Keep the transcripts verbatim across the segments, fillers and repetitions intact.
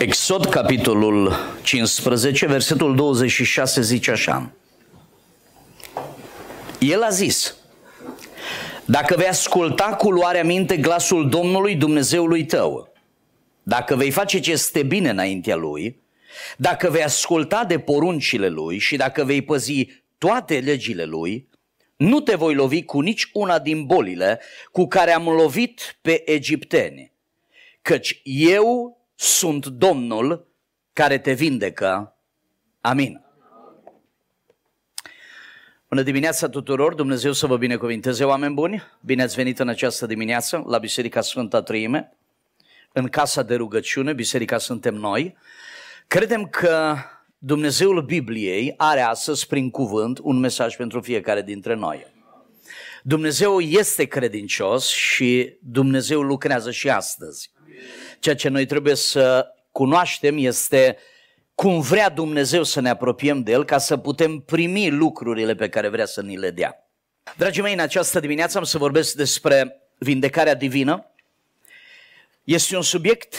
Exod, capitolul cincisprezece, versetul douăzeci și șase zice așa. El a zis: dacă vei asculta cu luarea minte glasul Domnului Dumnezeului tău, dacă vei face ce este bine înaintea Lui, dacă vei asculta de poruncile Lui și dacă vei păzi toate legile Lui, nu te voi lovi cu nici una din bolile cu care am lovit pe egipteni, căci eu sunt Domnul care te vindecă. Amin. Bună dimineața tuturor, Dumnezeu să vă binecuvinteze, oameni buni. Bine ați venit în această dimineață la Biserica Sfânta Treime, în casa de rugăciune. Biserica suntem noi. Credem că Dumnezeul Bibliei are astăzi prin cuvânt un mesaj pentru fiecare dintre noi. Dumnezeu este credincios și Dumnezeu lucrează și astăzi. Ceea ce noi trebuie să cunoaștem este cum vrea Dumnezeu să ne apropiem de El ca să putem primi lucrurile pe care vrea să ni le dea. Dragii mei, în această dimineață am să vorbesc despre vindecarea divină. Este un subiect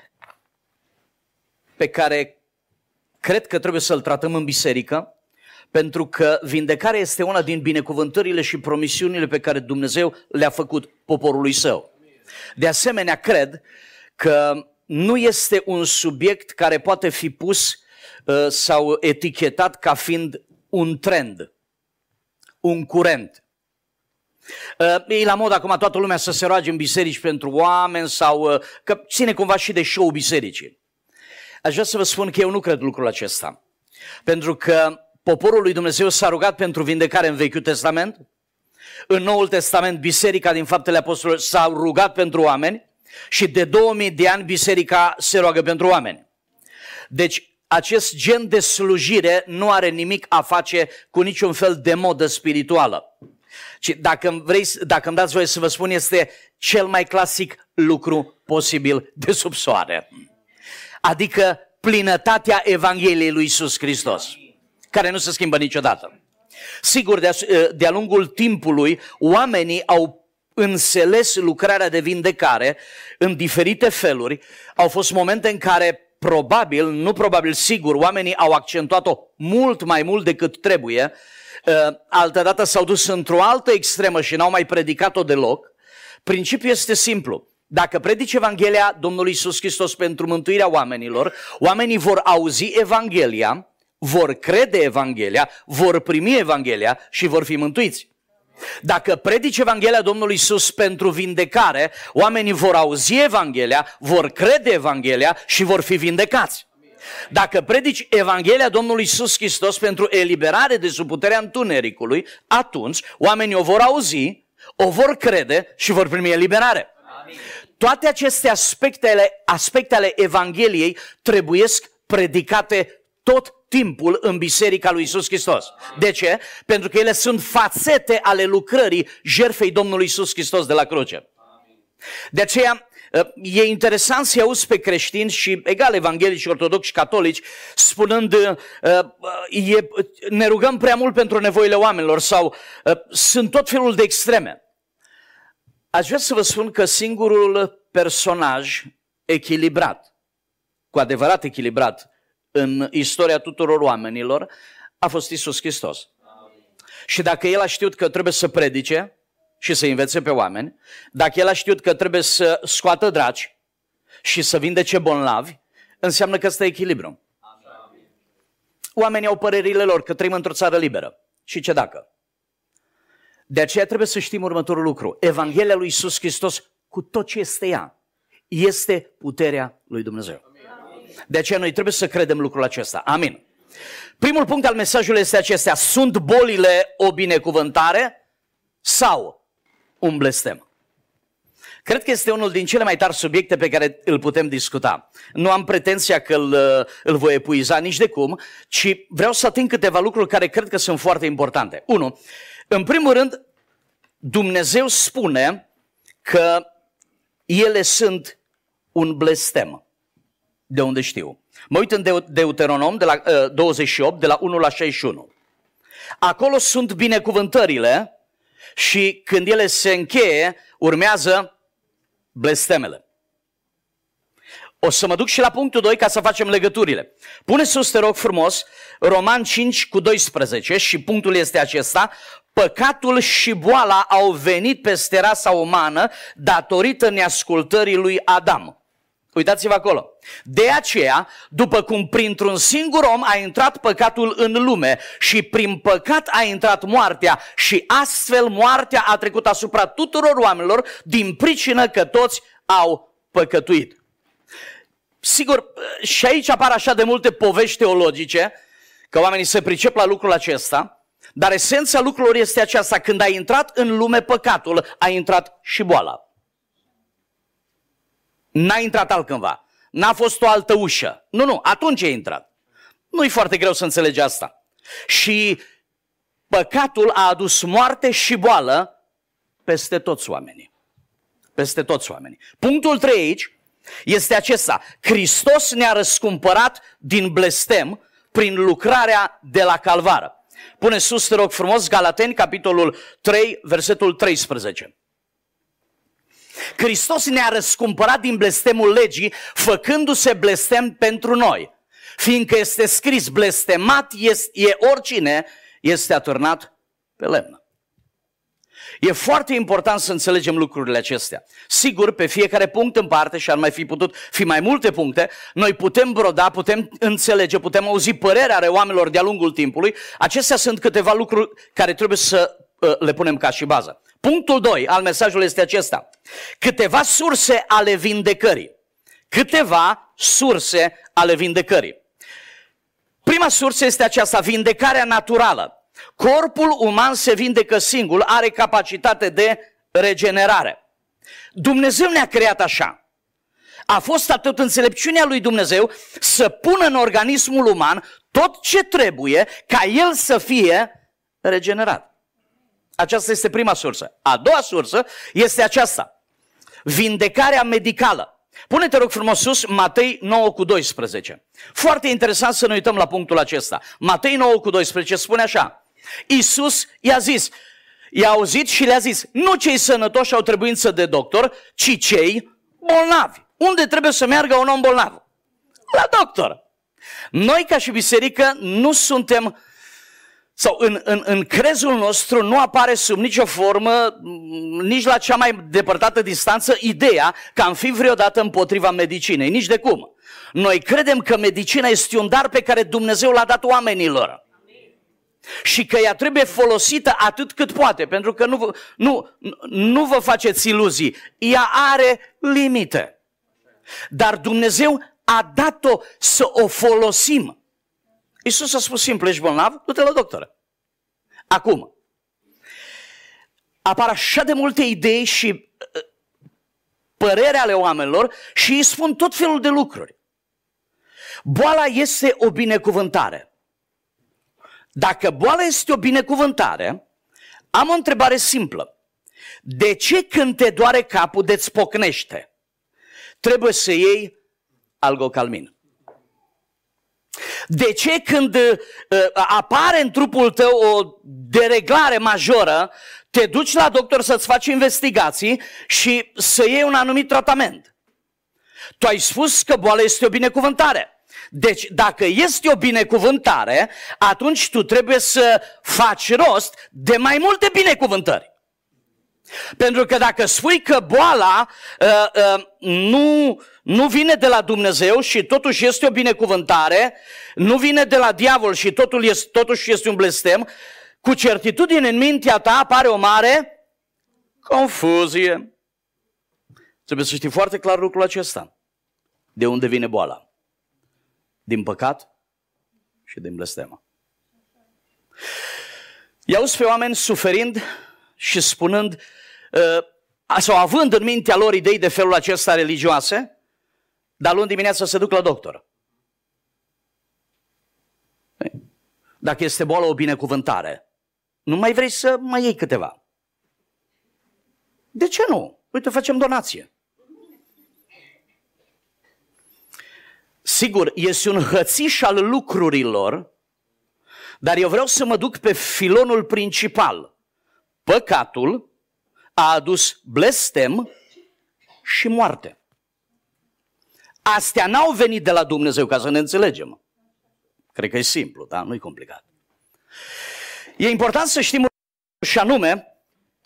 pe care cred că trebuie să-l tratăm în biserică, pentru că vindecarea este una din binecuvântările și promisiunile pe care Dumnezeu le-a făcut poporului Său. De asemenea, cred că nu este un subiect care poate fi pus uh, sau etichetat ca fiind un trend, un curent. Uh, e la mod acum toată lumea să se roage în biserici pentru oameni sau uh, că ține cumva și de show bisericii. Aș vrea să vă spun că eu nu cred lucrul acesta, pentru că poporul lui Dumnezeu s-a rugat pentru vindecare în Vechiul Testament. În Noul Testament, biserica din Faptele Apostolilor s-a rugat pentru oameni și de două mii de ani biserica se roagă pentru oameni. Deci acest gen de slujire nu are nimic a face cu niciun fel de modă spirituală. Și dacă, vrei, dacă îmi dați voie să vă spun, este cel mai clasic lucru posibil de sub soare. Adică plinătatea Evangheliei lui Iisus Hristos, care nu se schimbă niciodată. Sigur, de-a, de-a lungul timpului, oamenii au înțeles lucrarea de vindecare în diferite feluri. Au fost momente în care probabil, nu probabil, sigur, oamenii au accentuat-o mult mai mult decât trebuie. Altădată s-au dus într-o altă extremă și n-au mai predicat-o deloc. Principiul este simplu. Dacă predici Evanghelia Domnului Iisus Hristos pentru mântuirea oamenilor, oamenii vor auzi Evanghelia, vor crede Evanghelia, vor primi Evanghelia și vor fi mântuiți. Dacă predici Evanghelia Domnului Iisus pentru vindecare, oamenii vor auzi Evanghelia, vor crede Evanghelia și vor fi vindecați. Dacă predici Evanghelia Domnului Iisus Hristos pentru eliberare de sub puterea întunericului, atunci oamenii o vor auzi, o vor crede și vor primi eliberare. Toate aceste aspecte ale, aspecte ale Evangheliei trebuiesc predicate tot timpul în Biserica lui Iisus Hristos. De ce? Pentru că ele sunt fațete ale lucrării jertfei Domnului Iisus Hristos de la cruce. De aceea e interesant să auzi pe creștini și egal evanghelici, ortodoxi și catolici spunând e, ne rugăm prea mult pentru nevoile oamenilor sau sunt tot felul de extreme. Aș vrea să vă spun că singurul personaj echilibrat, cu adevărat echilibrat, în istoria tuturor oamenilor a fost Iisus Hristos. Și dacă El a știut că trebuie să predice și să învețe pe oameni, dacă El a știut că trebuie să scoată draci și să vindece bolnavi, înseamnă că ăsta e echilibru. Oamenii au părerile lor că trăim într-o țară liberă. Și ce dacă? De aceea trebuie să știm următorul lucru. Evanghelia lui Iisus Hristos, cu tot ce este ea, este puterea lui Dumnezeu. De aceea noi trebuie să credem lucrul acesta. Amin. Primul punct al mesajului este acesta. Sunt bolile o binecuvântare sau un blestem? Cred că este unul din cele mai tari subiecte pe care îl putem discuta. Nu am pretenția că îl, îl voi epuiza nici de cum, ci vreau să ating câteva lucruri care cred că sunt foarte importante. Unu, în primul rând, Dumnezeu spune că ele sunt un blestem. De unde știu? Mă uit în Deuteronom de la uh, douăzeci și opt, de la unu la șaizeci și unu. Acolo sunt binecuvântările și când ele se încheie, urmează blestemele. O să mă duc și la punctul doi ca să facem legăturile. Pune sus, te rog frumos, Roman cinci cu doisprezece și punctul este acesta. Păcatul și boala au venit peste rasa umană datorită neascultării lui Adam. Uitați-vă acolo. De aceea, după cum printr-un singur om a intrat păcatul în lume și prin păcat a intrat moartea și astfel moartea a trecut asupra tuturor oamenilor din pricină că toți au păcătuit. Sigur, și aici apar așa de multe povești teologice, că oamenii se pricep la lucrul acesta, dar esența lucrurilor este aceasta: când a intrat în lume păcatul, a intrat și boala. N-a intrat altcândva, n-a fost o altă ușă. Nu, nu, atunci a intrat. Nu-i foarte greu să înțelegi asta. Și păcatul a adus moarte și boală peste toți oamenii. Peste toți oamenii. Punctul trei aici este acesta: Hristos ne-a răscumpărat din blestem prin lucrarea de la Calvară. Pune sus, te rog frumos, Galateni, capitolul trei, versetul treisprezece. Hristos ne-a răscumpărat din blestemul legii, făcându-se blestem pentru noi. Fiindcă este scris, blestemat este, e oricine este atârnat pe lemn. E foarte important să înțelegem lucrurile acestea. Sigur, pe fiecare punct în parte, și ar mai fi putut fi mai multe puncte, noi putem broda, putem înțelege, putem auzi părerea ale oamenilor de-a lungul timpului. Acestea sunt câteva lucruri care trebuie să uh, le punem ca și bază. Punctul doi al mesajului este acesta: câteva surse ale vindecării. Câteva surse ale vindecării. Prima sursă este aceasta: vindecarea naturală. Corpul uman se vindecă singur, are capacitate de regenerare. Dumnezeu ne-a creat așa. A fost atât înțelepciunea lui Dumnezeu să pună în organismul uman tot ce trebuie ca el să fie regenerat. Aceasta este prima sursă. A doua sursă este aceasta: vindecarea medicală. Pune-te, rog frumos, sus Matei nouă cu doisprezece. Foarte interesant să ne uităm la punctul acesta. Matei nouă cu doisprezece spune așa: Iisus i-a zis, i-a auzit și le-a zis: nu cei sănătoși au trebuință de doctor, ci cei bolnavi. Unde trebuie să meargă un om bolnav? La doctor. Noi ca și biserică nu suntem, sau în, în, în crezul nostru nu apare sub nicio formă, nici la cea mai depărtată distanță, ideea că am fi vreodată împotriva medicinei. Nici de cum. Noi credem că medicina este un dar pe care Dumnezeu l-a dat oamenilor. Și că ea trebuie folosită atât cât poate, pentru că nu, nu, nu vă faceți iluzii. Ea are limite. Dar Dumnezeu a dat-o să o folosim. Iisus a spus simplu: ești bolnav? Du-te la doctor. Acum, apar așa de multe idei și păreri ale oamenilor și îi spun tot felul de lucruri. Boala este o binecuvântare. Dacă boala este o binecuvântare, am o întrebare simplă. De ce când te doare capul de-ți pocnește, trebuie să iei algocalmin? De ce când uh, apare în trupul tău o dereglare majoră, te duci la doctor să-ți faci investigații și să iei un anumit tratament? Tu ai spus că boala este o binecuvântare. Deci, dacă este o binecuvântare, atunci tu trebuie să faci rost de mai multe binecuvântări. Pentru că dacă spui că boala uh, uh, nu, nu vine de la Dumnezeu și totuși este o binecuvântare, nu vine de la diavol și totul este, totuși este un blestem, cu certitudine în mintea ta apare o mare confuzie. Trebuie să știi foarte clar lucrul acesta. De unde vine boala? Din păcat și din blestemă. I-auzi pe oameni suferind și spunând, uh, sau având în mintea lor idei de felul acesta religioase, dar luni dimineața se duc la doctor. Dacă este boală o binecuvântare, nu mai vrei să mai iei câteva? De ce nu? Uite, facem donație. Sigur, este un hățiș al lucrurilor, dar eu vreau să mă duc pe filonul principal. Păcatul a adus blestem și moarte. astea n-au venit de la Dumnezeu, ca să ne înțelegem. Cred că e simplu, da? Nu e complicat. E important să știm și anume,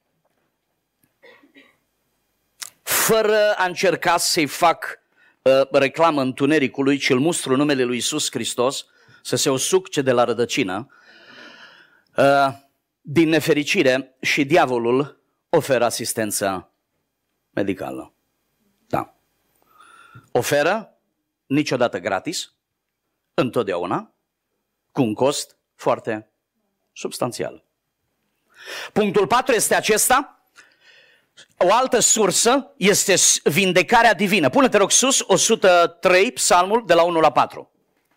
fără a încerca să-i fac uh, reclamă întunericului, ci îl mustru numele lui Iisus Hristos, să se usucce de la rădăcină, uh, din nefericire și diavolul oferă asistența medicală. Da. Oferă niciodată gratis, întotdeauna, cu un cost foarte substanțial. Punctul patru este acesta. O altă sursă este vindecarea divină. Pune-te rog sus, o sută trei, psalmul de la unu la patru.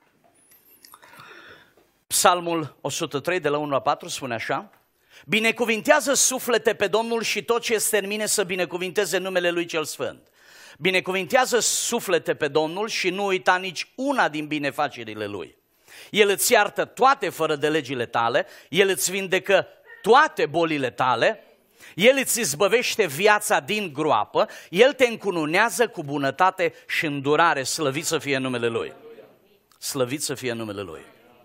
Psalmul o sută trei de la unu la patru spune așa: binecuvintează suflete pe Domnul și tot ce este în mine să binecuvinteze numele Lui cel Sfânt. Binecuvintează suflete pe Domnul și nu uita nici una din binefacerile Lui. El îți iartă toate fără de legile tale, El îți vindecă toate bolile tale, El îți izbăvește viața din groapă, El te încununează cu bunătate și îndurare. Slăvit să fie numele Lui. Slăvit să fie numele Lui.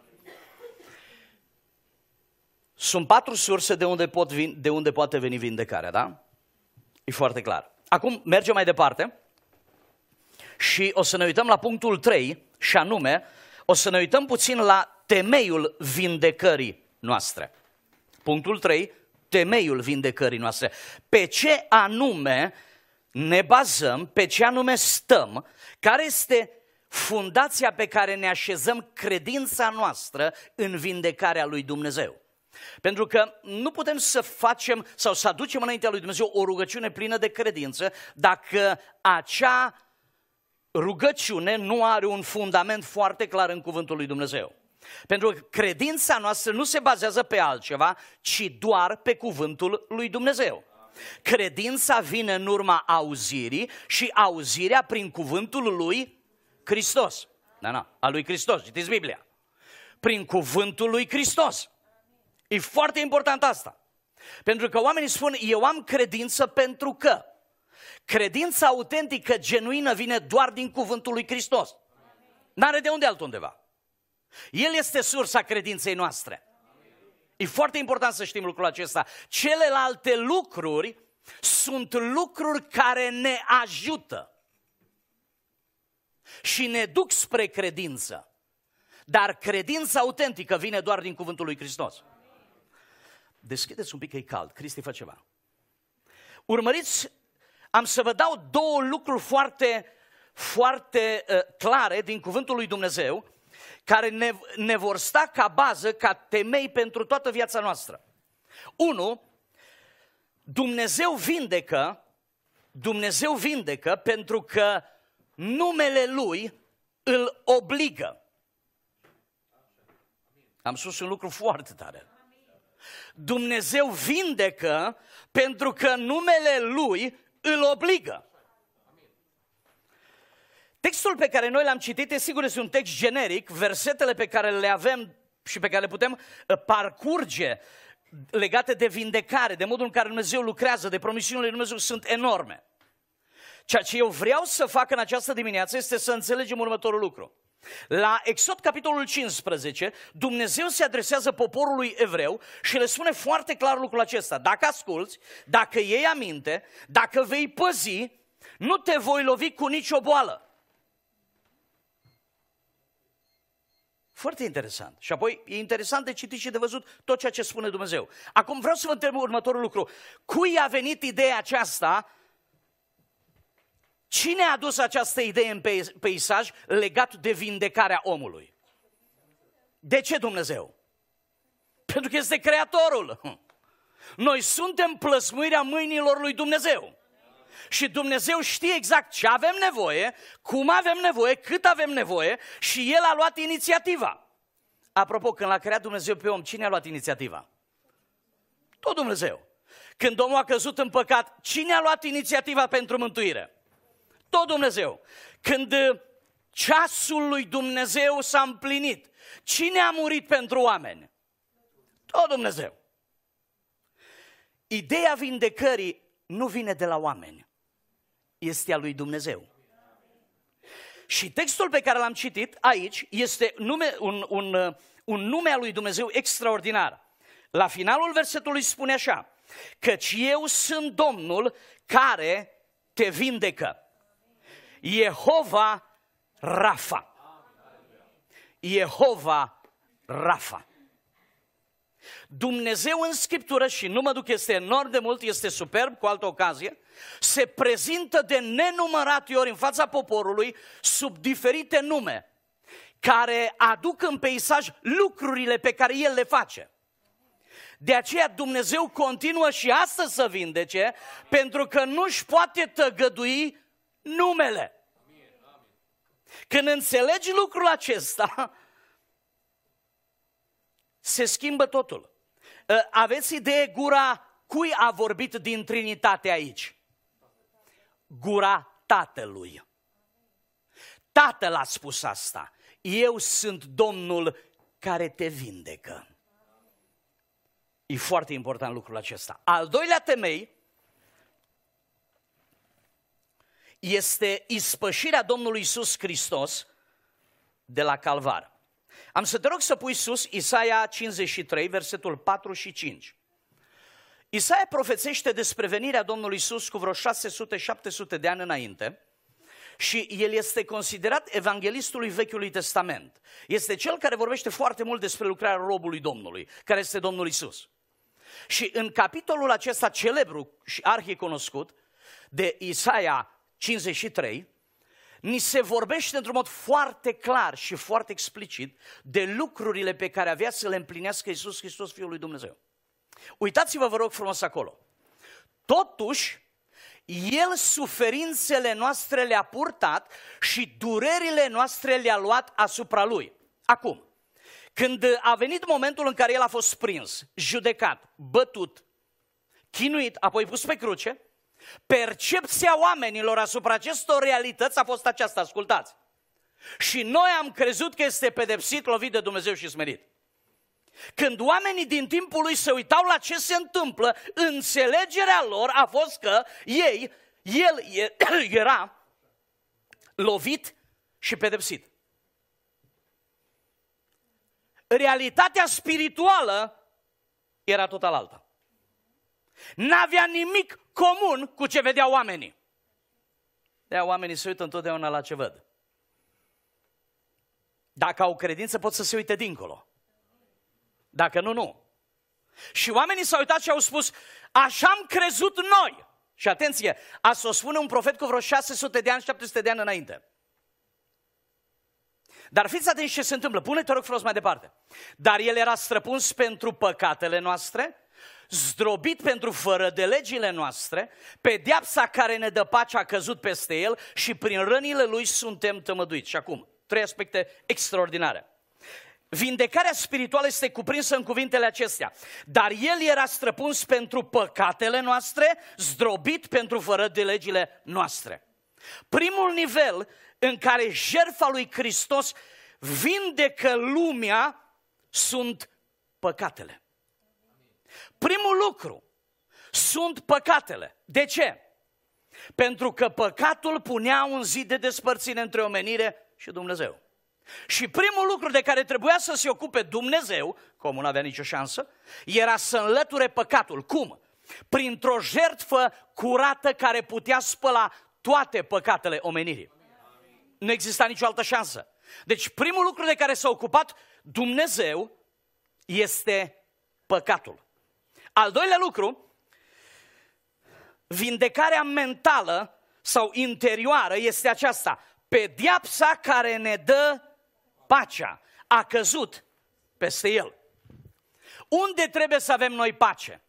Sunt patru surse de unde, pot vin, de unde poate veni vindecarea, da? E foarte clar. Acum mergem mai departe și o să ne uităm la punctul trei, și anume, o să ne uităm puțin la temeiul vindecării noastre. Punctul trei, temeiul vindecării noastre. Pe ce anume ne bazăm, pe ce anume stăm, care este fundația pe care ne așezăm credința noastră în vindecarea lui Dumnezeu. Pentru că nu putem să facem sau să aducem înaintea lui Dumnezeu o rugăciune plină de credință dacă acea rugăciune nu are un fundament foarte clar în cuvântul lui Dumnezeu. Pentru că credința noastră nu se bazează pe altceva, ci doar pe cuvântul lui Dumnezeu. Credința vine în urma auzirii și auzirea prin cuvântul lui Hristos. Da, da, al lui Hristos, citiți Biblia. Prin cuvântul lui Hristos. E foarte important asta. Pentru că oamenii spun, eu am credință pentru că. Credința autentică, genuină, vine doar din cuvântul lui Hristos. N-are de unde altundeva. El este sursa credinței noastre. E foarte important să știm lucrul acesta. Celelalte lucruri sunt lucruri care ne ajută și ne duc spre credință. Dar credința autentică vine doar din cuvântul lui Hristos. Deschideți un pic că e cald, Cristi fă ceva. Urmăriți, am să vă dau două lucruri foarte, foarte uh, clare din cuvântul lui Dumnezeu, care ne, ne vor sta ca bază, ca temei pentru toată viața noastră. Unu, Dumnezeu vindecă, Dumnezeu vindecă pentru că numele Lui îl obligă. Am spus un lucru foarte tare. Dumnezeu vindecă pentru că numele Lui îl obligă. Textul pe care noi l-am citit, e sigur, este un text generic, versetele pe care le avem și pe care le putem parcurge legate de vindecare, de modul în care Dumnezeu lucrează, de promisiunile lui Dumnezeu, sunt enorme. Ceea ce eu vreau să fac în această dimineață este să înțelegem următorul lucru. La Exod, capitolul cincisprezece, Dumnezeu se adresează poporului evreu și le spune foarte clar lucrul acesta. Dacă asculți, dacă iei aminte, dacă vei păzi, nu te voi lovi cu nicio boală. Foarte interesant. Și apoi e interesant de citit și de văzut tot ceea ce spune Dumnezeu. Acum vreau să vă întreb următorul lucru. Cui a venit ideea aceasta? Cine a adus această idee în peisaj legat de vindecarea omului? De ce Dumnezeu? Pentru că este Creatorul. Noi suntem plăsmuirea mâinilor lui Dumnezeu. Și Dumnezeu știe exact ce avem nevoie, cum avem nevoie, cât avem nevoie și El a luat inițiativa. Apropo, când l-a creat Dumnezeu pe om, cine a luat inițiativa? Tot Dumnezeu. Când omul a căzut în păcat, cine a luat inițiativa pentru mântuire? Tot Dumnezeu. Când ceasul lui Dumnezeu s-a împlinit, cine a murit pentru oameni? Tot Dumnezeu. Ideea vindecării nu vine de la oameni, este a lui Dumnezeu. Și textul pe care l-am citit aici este nume, un, un, un nume al lui Dumnezeu extraordinar. La finalul versetului spune așa, căci eu sunt Domnul care te vindecă. Jehova Rafa. Jehova Rafa. Dumnezeu în Scriptură, și nu mă duc, este enorm de mult, este superb, cu altă ocazie, se prezintă de nenumărate ori în fața poporului sub diferite nume, care aduc în peisaj lucrurile pe care El le face. De aceea Dumnezeu continuă și astăzi să vindece, pentru că nu-și poate tăgădui numele. Când înțelegi lucrul acesta, se schimbă totul. Aveți idee gura cui a vorbit din Trinitate aici? Gura Tatălui. Tatăl a spus asta. Eu sunt Domnul care te vindecă. E foarte important lucrul acesta. Al doilea temei este ispășirea Domnului Iisus Hristos de la Calvar. Am să te rog să pui sus Isaia cincizeci și trei, versetul patru și cinci. Isaia profețește despre venirea Domnului Iisus cu vreo șase sute șapte sute de ani înainte și el este considerat evanghelistul lui Vechiului Testament. Este cel care vorbește foarte mult despre lucrarea robului Domnului, care este Domnul Iisus. Și în capitolul acesta celebru și arhicunoscut de Isaia cincizeci și trei, ni se vorbește într-un mod foarte clar și foarte explicit de lucrurile pe care avea să le împlinească Iisus Hristos, Fiul lui Dumnezeu. Uitați-vă, vă rog frumos acolo. Totuși, El suferințele noastre le-a purtat și durerile noastre le-a luat asupra Lui. Acum, când a venit momentul în care El a fost prins, judecat, bătut, chinuit, apoi pus pe cruce, percepția oamenilor asupra acestor realități a fost aceasta, ascultați. Și noi am crezut că este pedepsit, lovit de Dumnezeu și smerit. Când oamenii din timpul lui se uitau la ce se întâmplă, înțelegerea lor a fost că ei, el era lovit și pedepsit. Realitatea spirituală era total alta. N-avea nimic comun cu ce vedeau oamenii. De-aia oamenii se uită întotdeauna la ce văd. Dacă au credință, pot să se uite dincolo. Dacă nu, nu. Și oamenii s-au uitat și au spus, așa am crezut noi. Și atenție, asta o spune un profet cu vreo șase sute de ani, șapte sute de ani înainte. Dar fiți atenți ce se întâmplă. Pune-te, rog frumos, mai departe. Dar el era străpuns pentru păcatele noastre, zdrobit pentru fără de legile noastre, pedeapsa care ne dă pace a căzut peste el și prin rănile lui suntem tămăduiți. Și acum, trei aspecte extraordinare. Vindecarea spirituală este cuprinsă în cuvintele acestea. Dar el era străpuns pentru păcatele noastre, zdrobit pentru fără de legile noastre. Primul nivel în care jertfa lui Hristos vindecă lumea sunt păcatele. Primul lucru sunt păcatele. De ce? Pentru că păcatul punea un zid de despărțire între omenire și Dumnezeu. Și primul lucru de care trebuia să se ocupe Dumnezeu, că omul nu avea nicio șansă, era să înlăture păcatul. Cum? Printr-o jertfă curată care putea spăla toate păcatele omenirii. Nu exista nicio altă șansă. Deci primul lucru de care s-a ocupat Dumnezeu este păcatul. Al doilea lucru, vindecarea mentală sau interioară este aceasta. Pedeapsa care ne dă pacea a căzut peste el. Unde trebuie să avem noi pace?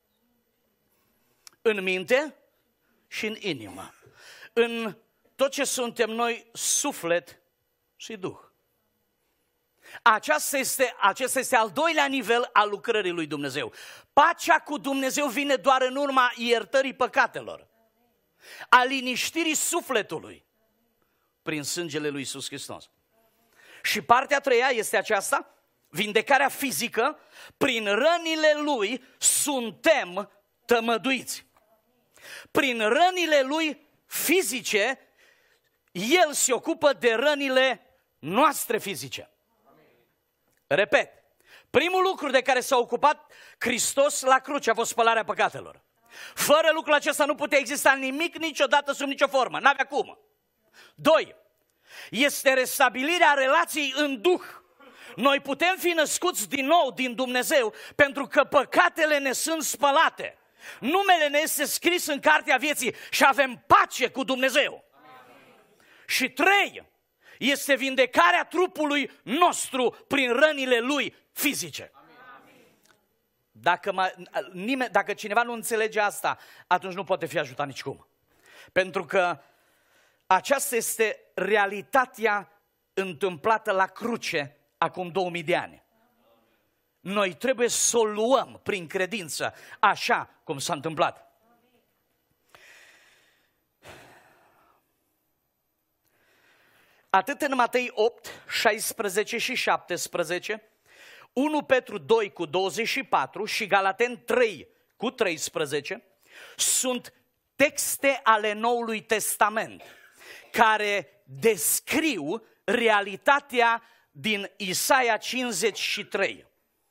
În minte și în inimă. În tot ce suntem noi, suflet și duh. Aceasta este, acesta este al doilea nivel al lucrării lui Dumnezeu. Pacea cu Dumnezeu vine doar în urma iertării păcatelor, a liniștirii sufletului prin sângele lui Iisus Hristos. Și partea a treia este aceasta, vindecarea fizică, prin rănile lui suntem tămăduiți. Prin rănile lui fizice, El se ocupă de rănile noastre fizice. Repet, primul lucru de care s-a ocupat Hristos la cruce a fost spălarea păcatelor. Fără lucrul acesta nu putea exista nimic niciodată sub nicio formă, n-avea cum. Doi, este restabilirea relației în Duh. Noi putem fi născuți din nou din Dumnezeu pentru că păcatele ne sunt spălate. Numele ne este scris în cartea vieții și avem pace cu Dumnezeu. Și trei, este vindecarea trupului nostru prin rănile lui fizice. Dacă, mă, nimeni, dacă cineva nu înțelege asta, atunci nu poate fi ajutat nicicum. Pentru că aceasta este realitatea întâmplată la cruce acum două mii de ani. Noi trebuie să o luăm prin credință, așa cum s-a întâmplat. Atât în Matei opt, șaisprezece și șaptesprezece, unu Petru doi cu douăzeci și patru și Galateni trei cu treisprezece sunt texte ale Noului Testament care descriu realitatea din Isaia cincizeci și trei.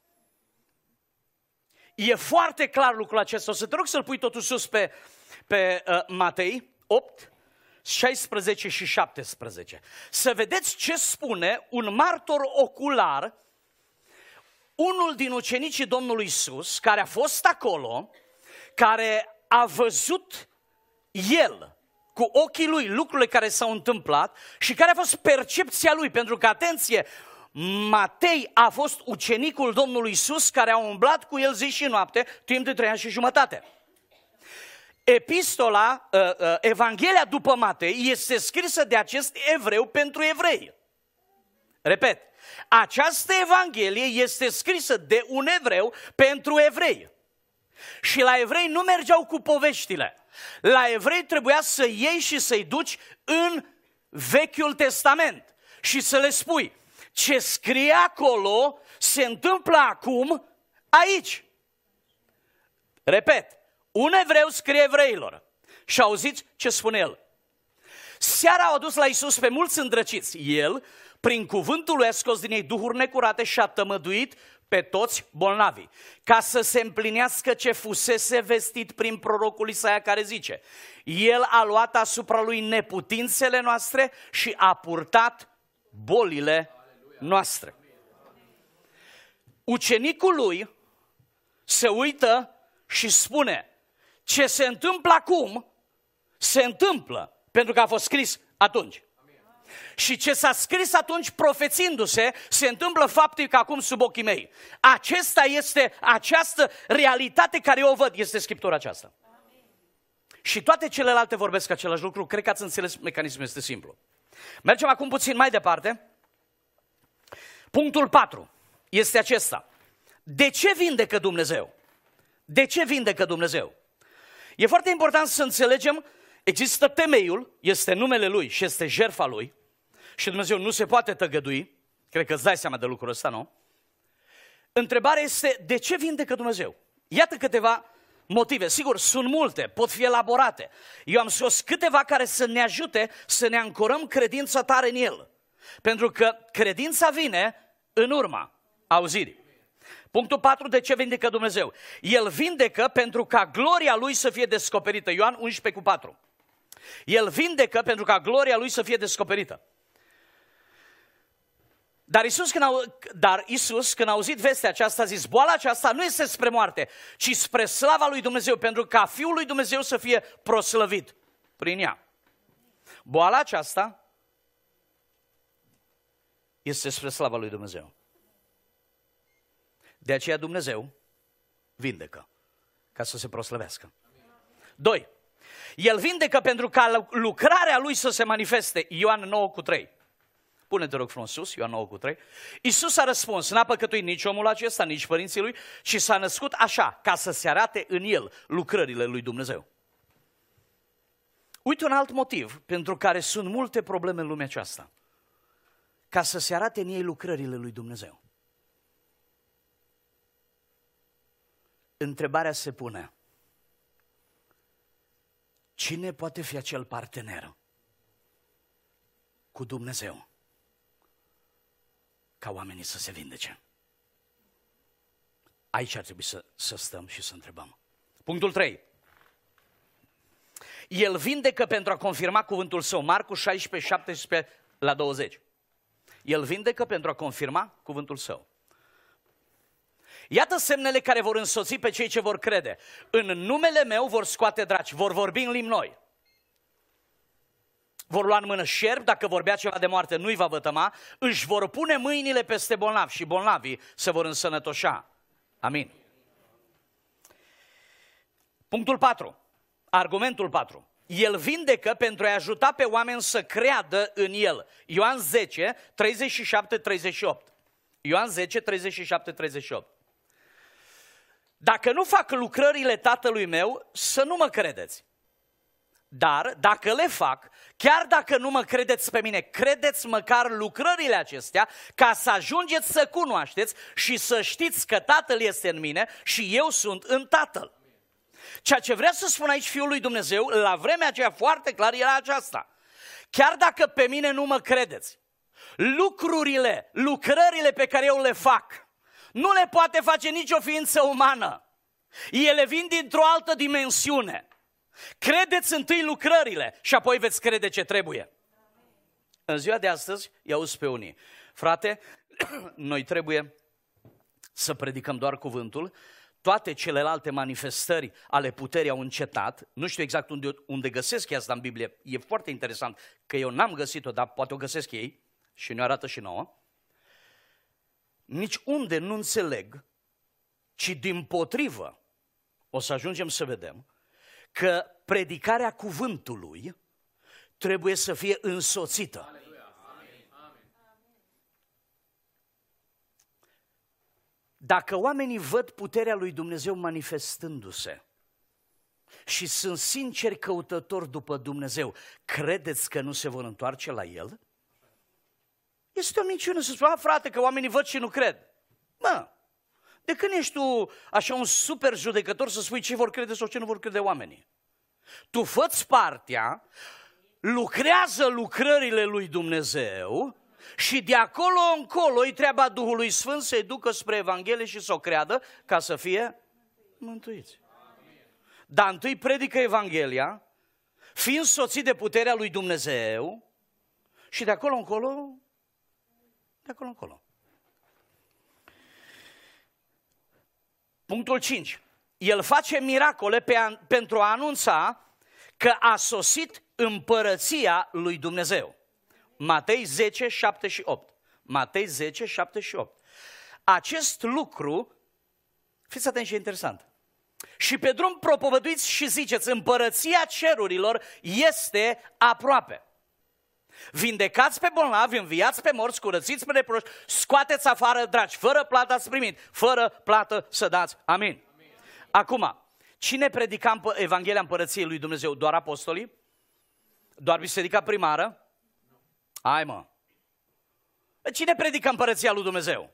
E foarte clar lucrul acesta. O să te rog să-l pui totul sus pe, pe uh, Matei opt, șaisprezece și șaptesprezece. Să vedeți ce spune un martor ocular, unul din ucenicii Domnului Iisus, care a fost acolo, care a văzut el cu ochii lui lucrurile care s-au întâmplat și care a fost percepția lui. Pentru că, atenție, Matei a fost ucenicul Domnului Iisus care a umblat cu el zi și noapte timp de trei ani și jumătate. Epistola, Evanghelia după Matei este scrisă de acest evreu pentru evrei. Repet, această Evanghelie este scrisă de un evreu pentru evrei. Și la evrei nu mergeau cu poveștile. La evrei trebuia să iei și să-i duci în Vechiul Testament și să le spui: ce scrie acolo se întâmplă acum aici. Repet, un evreu scrie evreilor. Și auziți ce spune el. Seara au adus la Iisus pe mulți îndrăciți. El, prin cuvântul lui, a scos din ei duhuri necurate și a tămăduit pe toți bolnavii, ca să se împlinească ce fusese vestit prin prorocul Isaia, care zice: El a luat asupra lui neputințele noastre și a purtat bolile noastre. Ucenicul lui se uită și spune: ce se întâmplă acum, se întâmplă pentru că a fost scris atunci. Și ce s-a scris atunci profețindu-se, se întâmplă faptic acum sub ochii mei. Acesta este, această realitate care eu o văd, este Scriptura aceasta. Amin. Și toate celelalte vorbesc același lucru, cred că ați înțeles, mecanismul este simplu. Mergem acum puțin mai departe. Punctul patru este acesta. De ce vindecă Dumnezeu? De ce vindecă Dumnezeu? E foarte important să înțelegem, există temeiul, este numele Lui și este jertfa Lui. Și Dumnezeu nu se poate tăgădui. Cred că îți dai seama de lucrul ăsta, nu? Întrebarea este: de ce vindecă Dumnezeu? Iată câteva motive. Sigur, sunt multe, pot fi elaborate. Eu am scos câteva care să ne ajute să ne ancorăm credința tare în El. Pentru că credința vine în urma auzirii. Punctul patru, de ce vindecă Dumnezeu? El vindecă pentru ca gloria Lui să fie descoperită. Ioan unsprezece cu patru. El vindecă pentru ca gloria Lui să fie descoperită. Dar Iisus, când, au, dar Iisus, când a auzit vestea aceasta, a zis: boala aceasta nu este spre moarte, ci spre slava lui Dumnezeu, pentru ca Fiul lui Dumnezeu să fie proslăvit prin ea. Boala aceasta este spre slava lui Dumnezeu. De aceea Dumnezeu vindecă, ca să se proslăvească. Doi, El vindecă pentru ca lucrarea Lui să se manifeste. Ioan nouă cu trei. Pune-te, rog frumos, sus, Ioan nouă cu trei. Iisus a răspuns: n-a păcătuit nici omul acesta, nici părinții lui, ci s-a născut așa, ca să se arate în el lucrările lui Dumnezeu. Uite un alt motiv pentru care sunt multe probleme în lumea aceasta. Ca să se arate în ei lucrările lui Dumnezeu. Întrebarea se pune: cine poate fi acel partener cu Dumnezeu ca oamenii să se vindece. Aici ar trebui să, să stăm și să întrebăm. Punctul trei. El vindecă pentru a confirma cuvântul său. Marcu șaisprezece, șaptesprezece la douăzeci. El vindecă pentru a confirma cuvântul său. Iată semnele care vor însoți pe cei ce vor crede. În numele meu vor scoate draci, vor vorbi în limbi noi. Vor lua în mână șerpi, dacă vorbea ceva de moarte nu-i va vătăma, își vor pune mâinile peste bolnavi și bolnavii se vor însănătoșa. Amin. Punctul patru. Argumentul patru. El vindecă pentru a ajuta pe oameni să creadă în el. Ioan zece, treizeci și șapte, treizeci și opt. Ioan zece, treizeci și șapte, treizeci și opt. Dacă nu fac lucrările Tatălui meu, să nu mă credeți. Dar dacă le fac, chiar dacă nu mă credeți pe mine, credeți măcar lucrările acestea, ca să ajungeți să cunoașteți și să știți că Tatăl este în mine și eu sunt în Tatăl. Ceea ce vrea să spun aici Fiul lui Dumnezeu, la vremea aceea foarte clar, era aceasta. Chiar dacă pe mine nu mă credeți, lucrurile, lucrările pe care eu le fac, nu le poate face nicio ființă umană. Ele vin dintr-o altă dimensiune. Credeți întâi lucrările și apoi veți crede ce trebuie. În ziua de astăzi, i-auzi pe unii. Frate, noi trebuie să predicăm doar cuvântul, toate celelalte manifestări ale puterii au încetat. Nu știu exact unde, unde găsesc asta în Biblie. E foarte interesant că eu n-am găsit-o, dar poate o găsesc ei și ne arată și nouă. Nici unde nu înțeleg, ci dimpotrivă o să ajungem să vedem că predicarea cuvântului trebuie să fie însoțită. Dacă oamenii văd puterea lui Dumnezeu manifestându-se și sunt sinceri căutători după Dumnezeu, credeți că nu se vor întoarce la El? Este o minciună să spui, frate, că oamenii văd și nu cred. Mă, de când ești tu așa un super judecător să spui ce vor crede sau ce nu vor crede oamenii? Tu fă-ți partea, lucrează lucrările lui Dumnezeu și de acolo încolo îi treaba Duhului Sfânt să-i ducă spre Evanghelie și să o creadă ca să fie mântuiți. Dar întâi predică Evanghelia, fiind însoțit de puterea lui Dumnezeu și de acolo încolo, de acolo încolo. Punctul cinci. El face miracole pe a, pentru a anunța că a sosit împărăția lui Dumnezeu. Matei zece, șapte și opt. Matei zece, șapte și opt. Acest lucru, fiți atenți ce interesant. Și pe drum propovăduiți și ziceți, împărăția cerurilor este aproape. Vindecați pe bolnavi, înviați pe morți, curățiți pe leproși, scoateți afară draci, fără plată ați primit, fără plată să dați. Amin. Amin. Acum, cine predica Evanghelia Împărăției lui Dumnezeu? Doar apostolii? Doar biserica primară? Hai mă! Cine predică Împărăția lui Dumnezeu?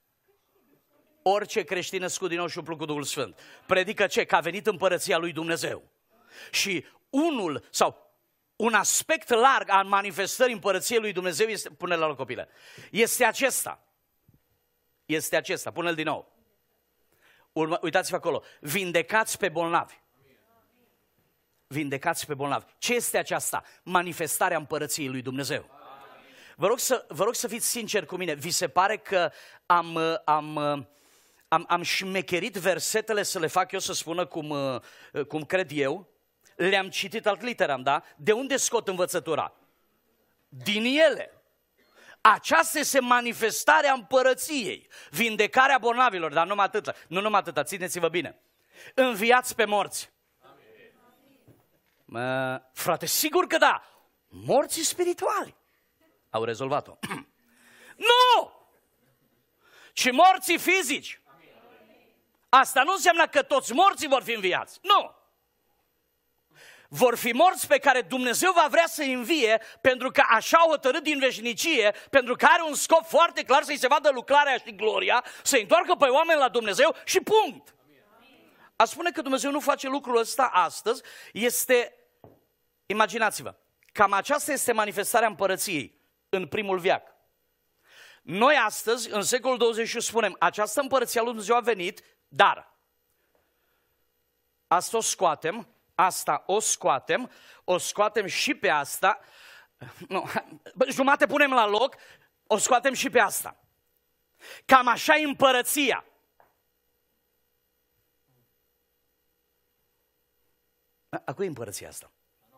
Orice creștin născut din nou și umplut cu Duhul Sfânt. Predică ce? Că a venit Împărăția lui Dumnezeu. Și unul sau un aspect larg al manifestării Împărăției lui Dumnezeu este, pune-l la loc, copile, este acesta. Este acesta, pune-l din nou. Urmă, uitați-vă acolo, vindecați pe bolnavi. Vindecați pe bolnavi. Ce este aceasta? Manifestarea Împărăției lui Dumnezeu. Vă rog să, vă rog să fiți sinceri cu mine. Vi se pare că am, am, am, am șmecherit versetele să le fac eu să spună cum, cum cred eu? Le-am citit alt literam, da? De unde scot învățătura? Din ele. Aceasta este manifestarea Împărăției, vindecarea bolnavilor, dar numai atâta, nu numai atâta, țineți-vă bine. Înviați pe morți. Mă, frate, sigur că da. Morții spirituali au rezolvat-o. Nu! Ci morții fizici. Asta nu înseamnă că toți morții vor fi înviați. Nu! Vor fi morți pe care Dumnezeu va vrea să învie pentru că așa au hotărât din veșnicie, pentru că are un scop foarte clar să-i se vadă lucrarea și gloria, să-i întoarcă pe oameni la Dumnezeu și punct. A spune că Dumnezeu nu face lucrul ăsta astăzi este, imaginați-vă, cam aceasta este manifestarea Împărăției. în primul veac. Noi astăzi, în secolul douăzeci și unu, spunem, această împărăție a lui Dumnezeu a venit, dar asta o scoatem, asta o scoatem, o scoatem și pe asta, nu, jumate punem la loc, o scoatem și pe asta. Cam așa e împărăția. A cui e împărăția asta?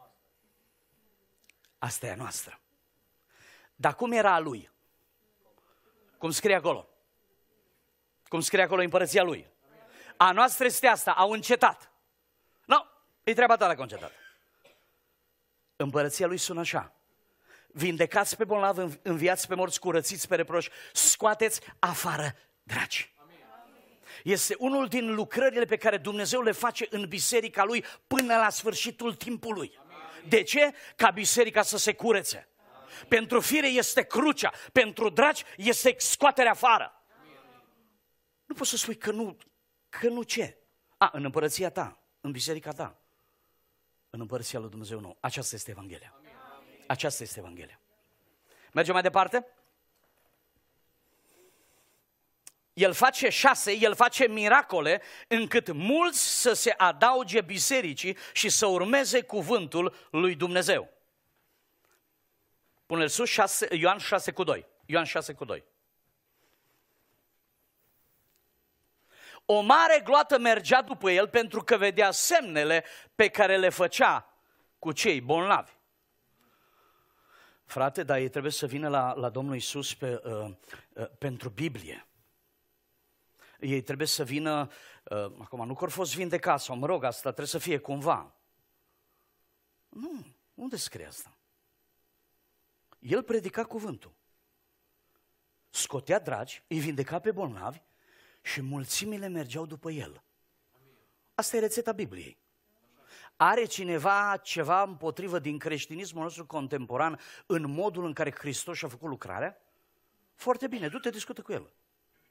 Asta e a noastră. Dar cum era a lui? Cum scrie acolo? Cum scrie acolo împărăția lui? A noastră este asta, au încetat. Nu, no, e treaba ta dacă au încetat. Împărăția lui sună așa. Vindecați pe bolnavi, înviați pe morți, curățiți pe reproși, scoateți afară draci. Este unul din lucrările pe care Dumnezeu le face în biserica lui până la sfârșitul timpului. De ce? Ca biserica să se curețe. Pentru fire este crucea, pentru draci este scoaterea afară. Nu poți să spui că nu, că nu ce? A, în împărăția ta, în biserica ta. În împărăția lui Dumnezeu nu. Aceasta este Evanghelia. Aceasta este Evanghelia. Mergem mai departe? El face șase, el face miracole încât mulți să se adauge bisericii și să urmeze cuvântul lui Dumnezeu. Pune-l sus, șase, Ioan șase cu doi. Ioan șase cu doi. O mare gloată mergea după el pentru că vedea semnele pe care le făcea cu cei bolnavi. Frate, dar ei trebuie să vină la, la Domnul Iisus pe, uh, uh, pentru Biblie. Ei trebuie să vină, uh, acum nu că au fost vindecați, sau mă rog, asta trebuie să fie cumva. Nu, unde scrie asta? El predica cuvântul. Scotea dragi, îi vindeca pe bolnavi și mulțimile mergeau după el. Asta e rețeta Bibliei. Are cineva ceva împotrivă din creștinismul nostru contemporan în modul în care Hristos și-a făcut lucrarea? Foarte bine, du-te, discută cu el.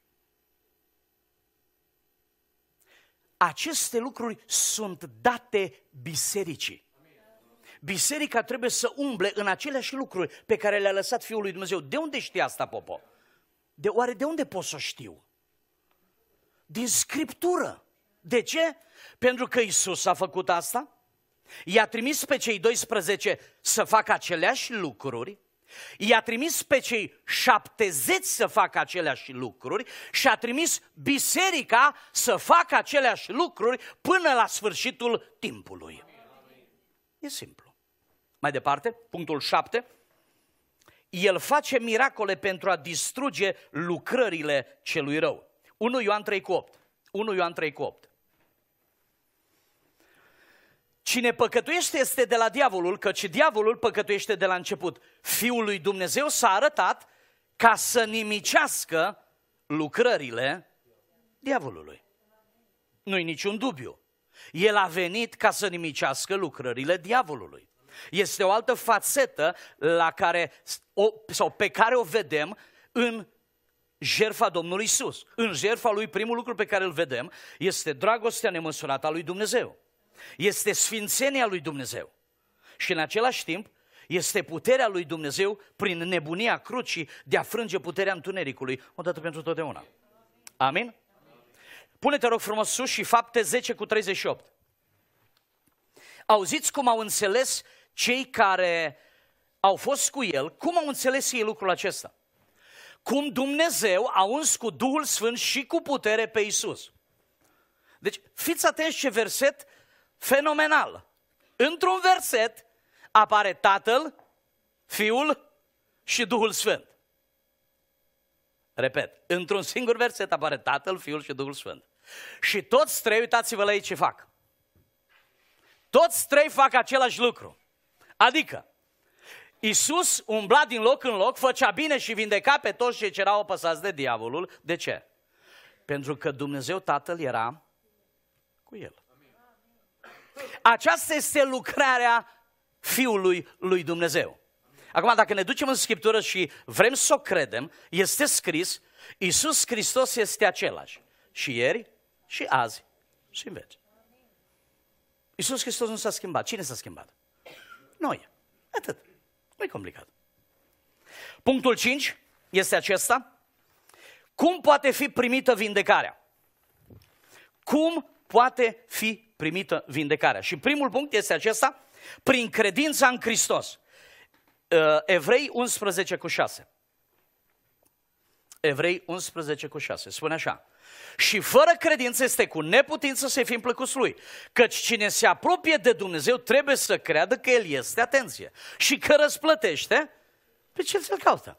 Aceste lucruri sunt date bisericii. Biserica trebuie să umble în aceleași lucruri pe care le-a lăsat Fiul lui Dumnezeu. De unde știi asta, Popo? De, oare de unde pot să știu? Din Scriptură. De ce? Pentru că Iisus a făcut asta, i-a trimis pe cei doisprezece să facă aceleași lucruri, i-a trimis pe cei șaptezeci să facă aceleași lucruri și a trimis biserica să facă aceleași lucruri până la sfârșitul timpului. E simplu. Mai departe, punctul șapte. El face miracole pentru a distruge lucrările celui rău. unu Ioan trei cu opt. unu Ioan trei cu opt. Cine păcătuiește este de la diavolul, căci diavolul păcătuiește de la început. Fiul lui Dumnezeu s-a arătat ca să nimicească lucrările diavolului. Nu-i niciun dubiu. El a venit ca să nimicească lucrările diavolului. Este o altă fațetă la care, o, sau pe care o vedem în jertfa Domnului Iisus. În jertfa lui, primul lucru pe care îl vedem este dragostea nemăsurată a lui Dumnezeu. Este sfințenia lui Dumnezeu. Și în același timp este puterea lui Dumnezeu prin nebunia crucii de a frânge puterea întunericului odată pentru totdeauna. Amin? Pune-te, rog frumos, sus și Fapte zece cu treizeci și opt. Auziți cum au înțeles cei care au fost cu el, cum au înțeles ei lucrul acesta? Cum Dumnezeu a uns cu Duhul Sfânt și cu putere pe Iisus. Deci, fiți atenți ce verset fenomenal. Într-un verset apare Tatăl, Fiul și Duhul Sfânt. Repet, într-un singur verset apare Tatăl, Fiul și Duhul Sfânt. Și toți trei, uitați-vă la ei ce fac. Toți trei fac același lucru. Adică, Iisus umbla din loc în loc, făcea bine și vindeca pe toți cei ce erau apăsați de diavolul. De ce? Pentru că Dumnezeu Tatăl era cu el. Aceasta este lucrarea Fiului lui Dumnezeu. Acum, dacă ne ducem în Scriptură și vrem să o credem, este scris, Iisus Hristos este același. Și ieri, și azi, și în veci. Iisus Hristos nu s-a schimbat. Cine s-a schimbat? Noi. Atât. Nu e complicat. Punctul cinci este acesta. Cum poate fi primită vindecarea? Cum poate fi primită vindecarea? Și primul punct este acesta, prin credința în Hristos. Evrei unsprezece cu șase. Evrei unsprezece cu șase. Spune așa. Și fără credință este cu neputință să fim plăcuți lui. Căci cine se apropie de Dumnezeu trebuie să creadă că El este, atenție, și că răsplătește pe cel ce-L caută.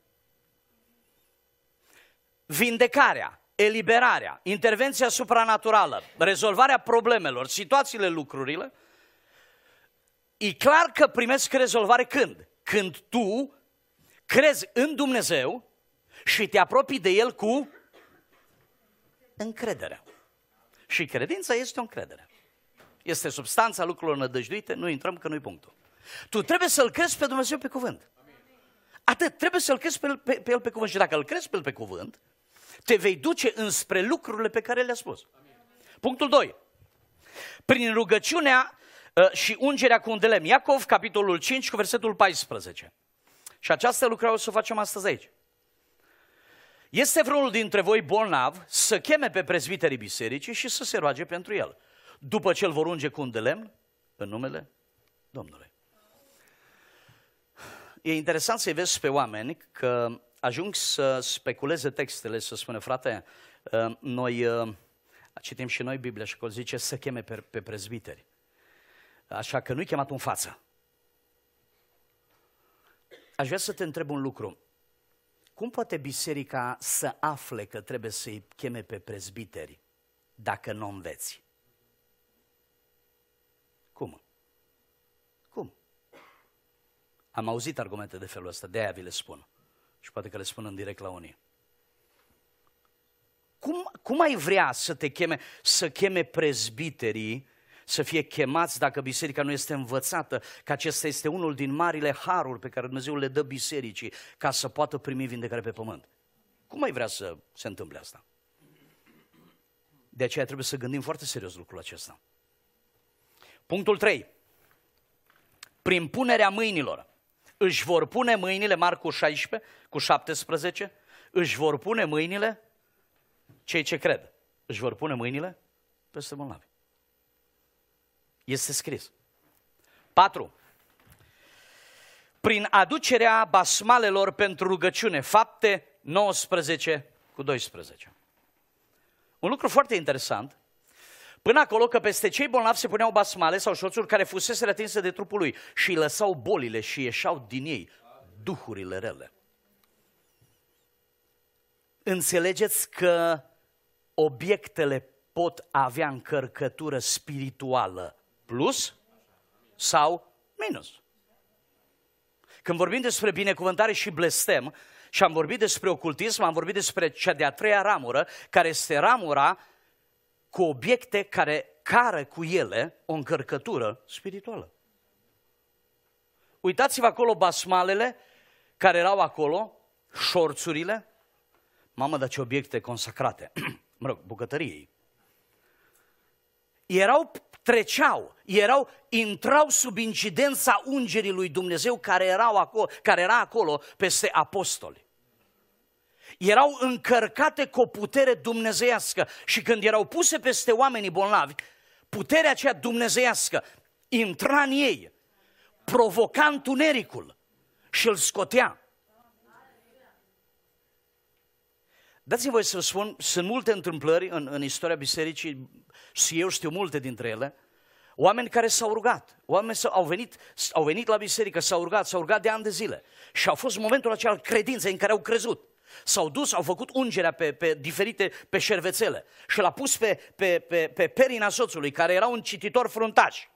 Vindecarea, eliberarea, intervenția supranaturală, rezolvarea problemelor, situațiile, lucrurile, e clar că primesc rezolvare când? Când tu crezi în Dumnezeu și te apropii de El cu încredere. Și credința este o încredere. Este substanța lucrurilor nădăjduite, nu intrăm că nu-i punctul. Tu trebuie să-L crezi pe Dumnezeu pe cuvânt. Atât, trebuie să-L crezi pe El pe, pe, el pe cuvânt. Și dacă îl crezi pe El pe cuvânt, te vei duce înspre lucrurile pe care le-a spus. Punctul doi. Prin rugăciunea uh, și ungerea cu un de lemn. Iacov, capitolul cinci, cu versetul paisprezece. Și această lucrare o să o facem astăzi aici. Este vreunul dintre voi bolnav să cheme pe prezbiterii bisericii și să se roage pentru el, după ce îl vor unge cu un de lemn în numele Domnului. E interesant să-i vezi pe oameni că ajung să speculeze textele, să spună, frate, noi citim și noi Biblia și acolo zice să cheme pe, pe prezbiteri. Așa că nu-i chemat în față. Aș vrea să te întreb un lucru. Cum poate biserica să afle că trebuie să-i cheme pe prezbiteri dacă nu înveți? Cum? Cum? Am auzit argumente de felul ăsta, de-aia vi le spun. Și poate că le spun în direct la unii. Cum, cum ai vrea să te cheme, să cheme prezbiterii să fie chemați dacă biserica nu este învățată că acesta este unul din marile haruri pe care Dumnezeu le dă bisericii ca să poată primi vindecare pe pământ? Cum ai vrea să se întâmple asta? De aceea trebuie să gândim foarte serios lucrul acesta. Punctul trei. Prin punerea mâinilor. Își vor pune mâinile, Marcu șaisprezece cu șaptesprezece, își vor pune mâinile cei ce cred. Își vor pune mâinile peste bolnavi. Este scris. patru. Prin aducerea basmalelor pentru rugăciune. Fapte nouăsprezece cu doisprezece. Un lucru foarte interesant. Până acolo că peste cei bolnavi se puneau basmale sau șorțuri care fusese atinse de trupul lui și îi lăsau bolile și ieșeau din ei duhurile rele. Înțelegeți că obiectele pot avea încărcătură spirituală plus sau minus. Când vorbim despre binecuvântare și blestem și am vorbit despre ocultism, am vorbit despre cea de-a treia ramură, care este ramura cu obiecte care cară cu ele o încărcătură spirituală. Uitați-vă acolo basmalele care erau acolo, șorțurile. Mamă, dar ce obiecte consacrate. Mă rog, bucătăriei. Erau, treceau, erau, intrau sub incidența ungerii lui Dumnezeu care, erau acolo, care era acolo peste apostoli. Erau încărcate cu o putere dumnezeiască și când erau puse peste oamenii bolnavi, puterea aceea dumnezeiască intra în ei, provoca întunericul și îl scotea. Dați-mi voie să vă spun, sunt multe întâmplări în, în istoria bisericii și eu știu multe dintre ele, oameni care s-au rugat, oameni au venit, au venit la biserică, s-au rugat, s-au rugat de ani de zile și a fost momentul acela al credinței în care au crezut. S-au dus, au făcut ungerea pe, pe diferite, pe șervețele și l-a pus pe, pe, pe, pe perina soțului, care era un cititor fruntaș.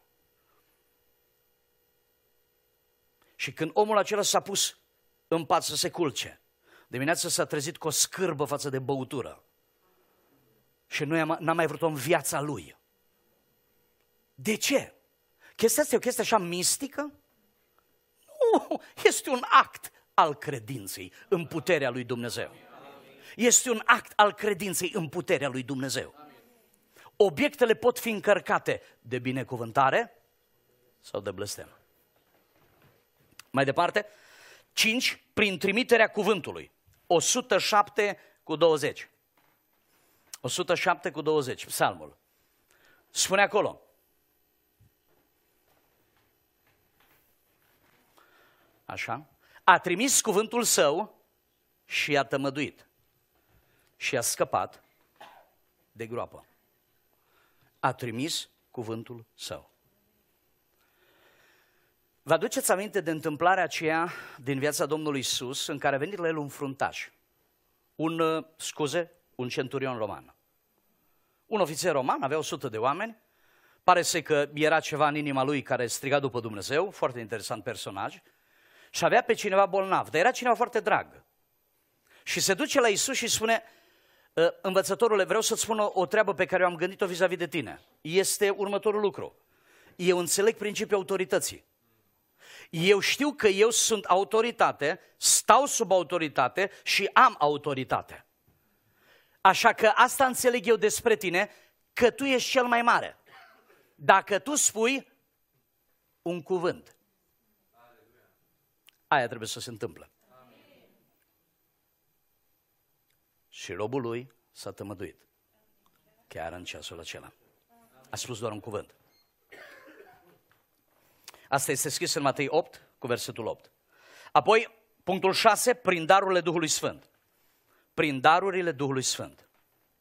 Și când omul acela s-a pus în pat să se culce, dimineața s-a trezit cu o scârbă față de băutură și nu n-a mai vrut-o în viața lui. De ce? Chestia asta e o chestie așa mistică? Nu, este un act al credinței în puterea lui Dumnezeu. Este un act al credinței în puterea lui Dumnezeu. Obiectele pot fi încărcate de binecuvântare sau de blestem. Mai departe, cinci, prin trimiterea cuvântului. o sută șapte cu douăzeci. o sută șapte cu douăzeci, psalmul. Spune acolo. Așa. A trimis cuvântul său și a tămăduit. Și a scăpat de groapă. A trimis cuvântul său. Vă aduceți aminte de întâmplarea aceea din viața Domnului Iisus, în care a venit la el un fruntaș, un, scuze, un centurion roman. Un ofițer roman, avea o sută de oameni, pare să că era ceva în inima lui care striga după Dumnezeu, foarte interesant personaj, și avea pe cineva bolnav, dar era cineva foarte drag. Și se duce la Iisus și spune, învățătorule, vreau să-ți spun o, o treabă pe care eu am gândit-o vis-a-vis de tine. Este următorul lucru. Eu înțeleg principiul autorității. Eu știu că eu sunt autoritate, stau sub autoritate și am autoritate. Așa că asta înțeleg eu despre tine, că tu ești cel mai mare. Dacă tu spui un cuvânt, aia trebuie să se întâmple. Și robul lui s-a tămăduit, chiar în ceasul acela. A spus doar un cuvânt. Asta este scris în Matei opt, cu versetul opt. Apoi, punctul șase, prin darurile Duhului Sfânt. Prin darurile Duhului Sfânt.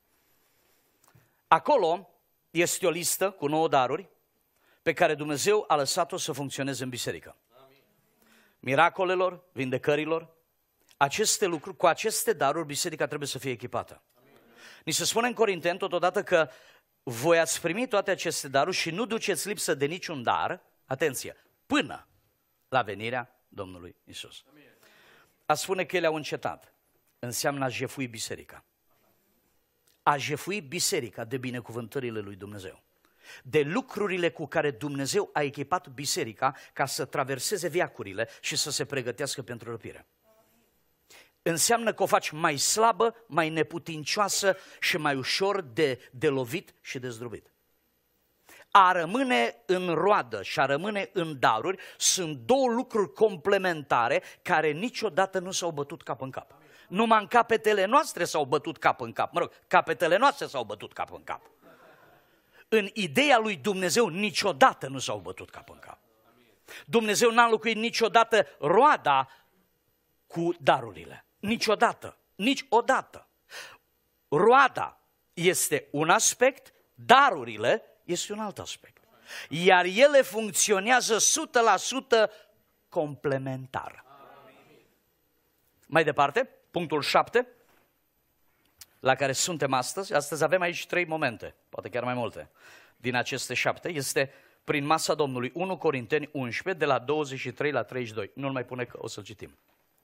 Acolo este o listă cu nouă daruri pe care Dumnezeu a lăsat-o să funcționeze în biserică. Miracolelor, vindecărilor, aceste lucruri, cu aceste daruri, biserica trebuie să fie echipată. Ni se spune în Corinteni totodată că voi ați primit toate aceste daruri și nu duceți lipsă de niciun dar, atenție, până la venirea Domnului Iisus. A spune că ele au încetat înseamnă a jefui biserica. A jefui biserica de binecuvântările lui Dumnezeu. De lucrurile cu care Dumnezeu a echipat biserica ca să traverseze veacurile și să se pregătească pentru răpire. Înseamnă că o faci mai slabă, mai neputincioasă și mai ușor de, de lovit și de zdrobit. A rămâne în roadă și a rămâne în daruri sunt două lucruri complementare care niciodată nu s-au bătut cap în cap. Numai în capetele noastre s-au bătut cap în cap. Mă rog, capetele noastre s-au bătut cap în cap. În ideea lui Dumnezeu niciodată nu s-au bătut cap în cap. Dumnezeu n-a înlocuit niciodată roada cu darurile. Niciodată. Niciodată. Roada este un aspect, darurile este un alt aspect. Iar ele funcționează o sută la sută complementar. Mai departe, punctul șapte, la care suntem astăzi. Astăzi avem aici trei momente, poate chiar mai multe, din aceste șapte. Este prin masa Domnului, unu Corinteni unsprezece, de la douăzeci și trei la treizeci și doi. Nu-l mai pune că o să-l citim.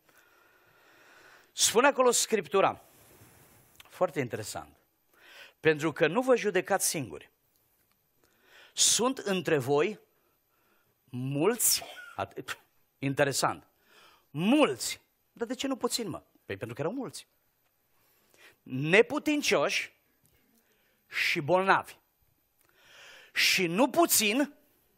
Spune acolo Scriptura, foarte interesant, pentru că nu vă judecați singuri. Sunt între voi mulți, interesant, mulți, dar de ce nu puțin, mă? Păi pentru că erau mulți. Neputincioși și bolnavi. Și nu puțin,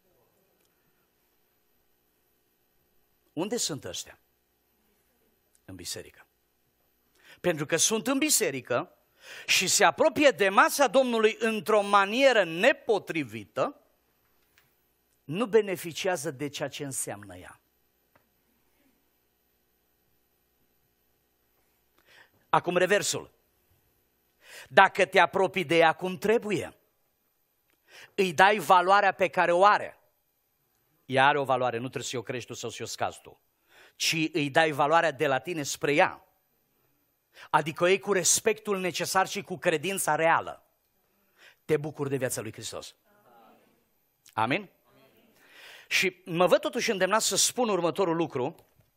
unde sunt ăștia? În biserică. Pentru că sunt în biserică și se apropie de masa Domnului într-o manieră nepotrivită, nu beneficiază de ceea ce înseamnă ea. Acum reversul. Dacă te apropii de ea cum trebuie, îi dai valoarea pe care o are. Ea are o valoare, nu trebuie să o crești tu sau să o scazi tu, ci îi dai valoarea de la tine spre ea. Adică o iei cu respectul necesar și cu credința reală. Te bucuri de viața lui Hristos. Amin? Amin? Și mă văd totuși îndemnat să spun următorul lucru.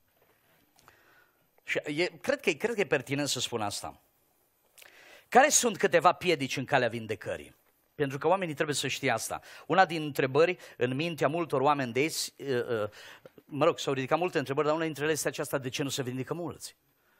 Și e, cred, că, cred că e pertinent să spun asta. Care sunt câteva piedici în calea vindecării? Pentru că oamenii trebuie să știe asta. Una din întrebări în mintea multor oameni de aici, mă rog, s-au ridicat multe întrebări, dar una dintre ele este aceasta: de ce nu se vindecă mulți?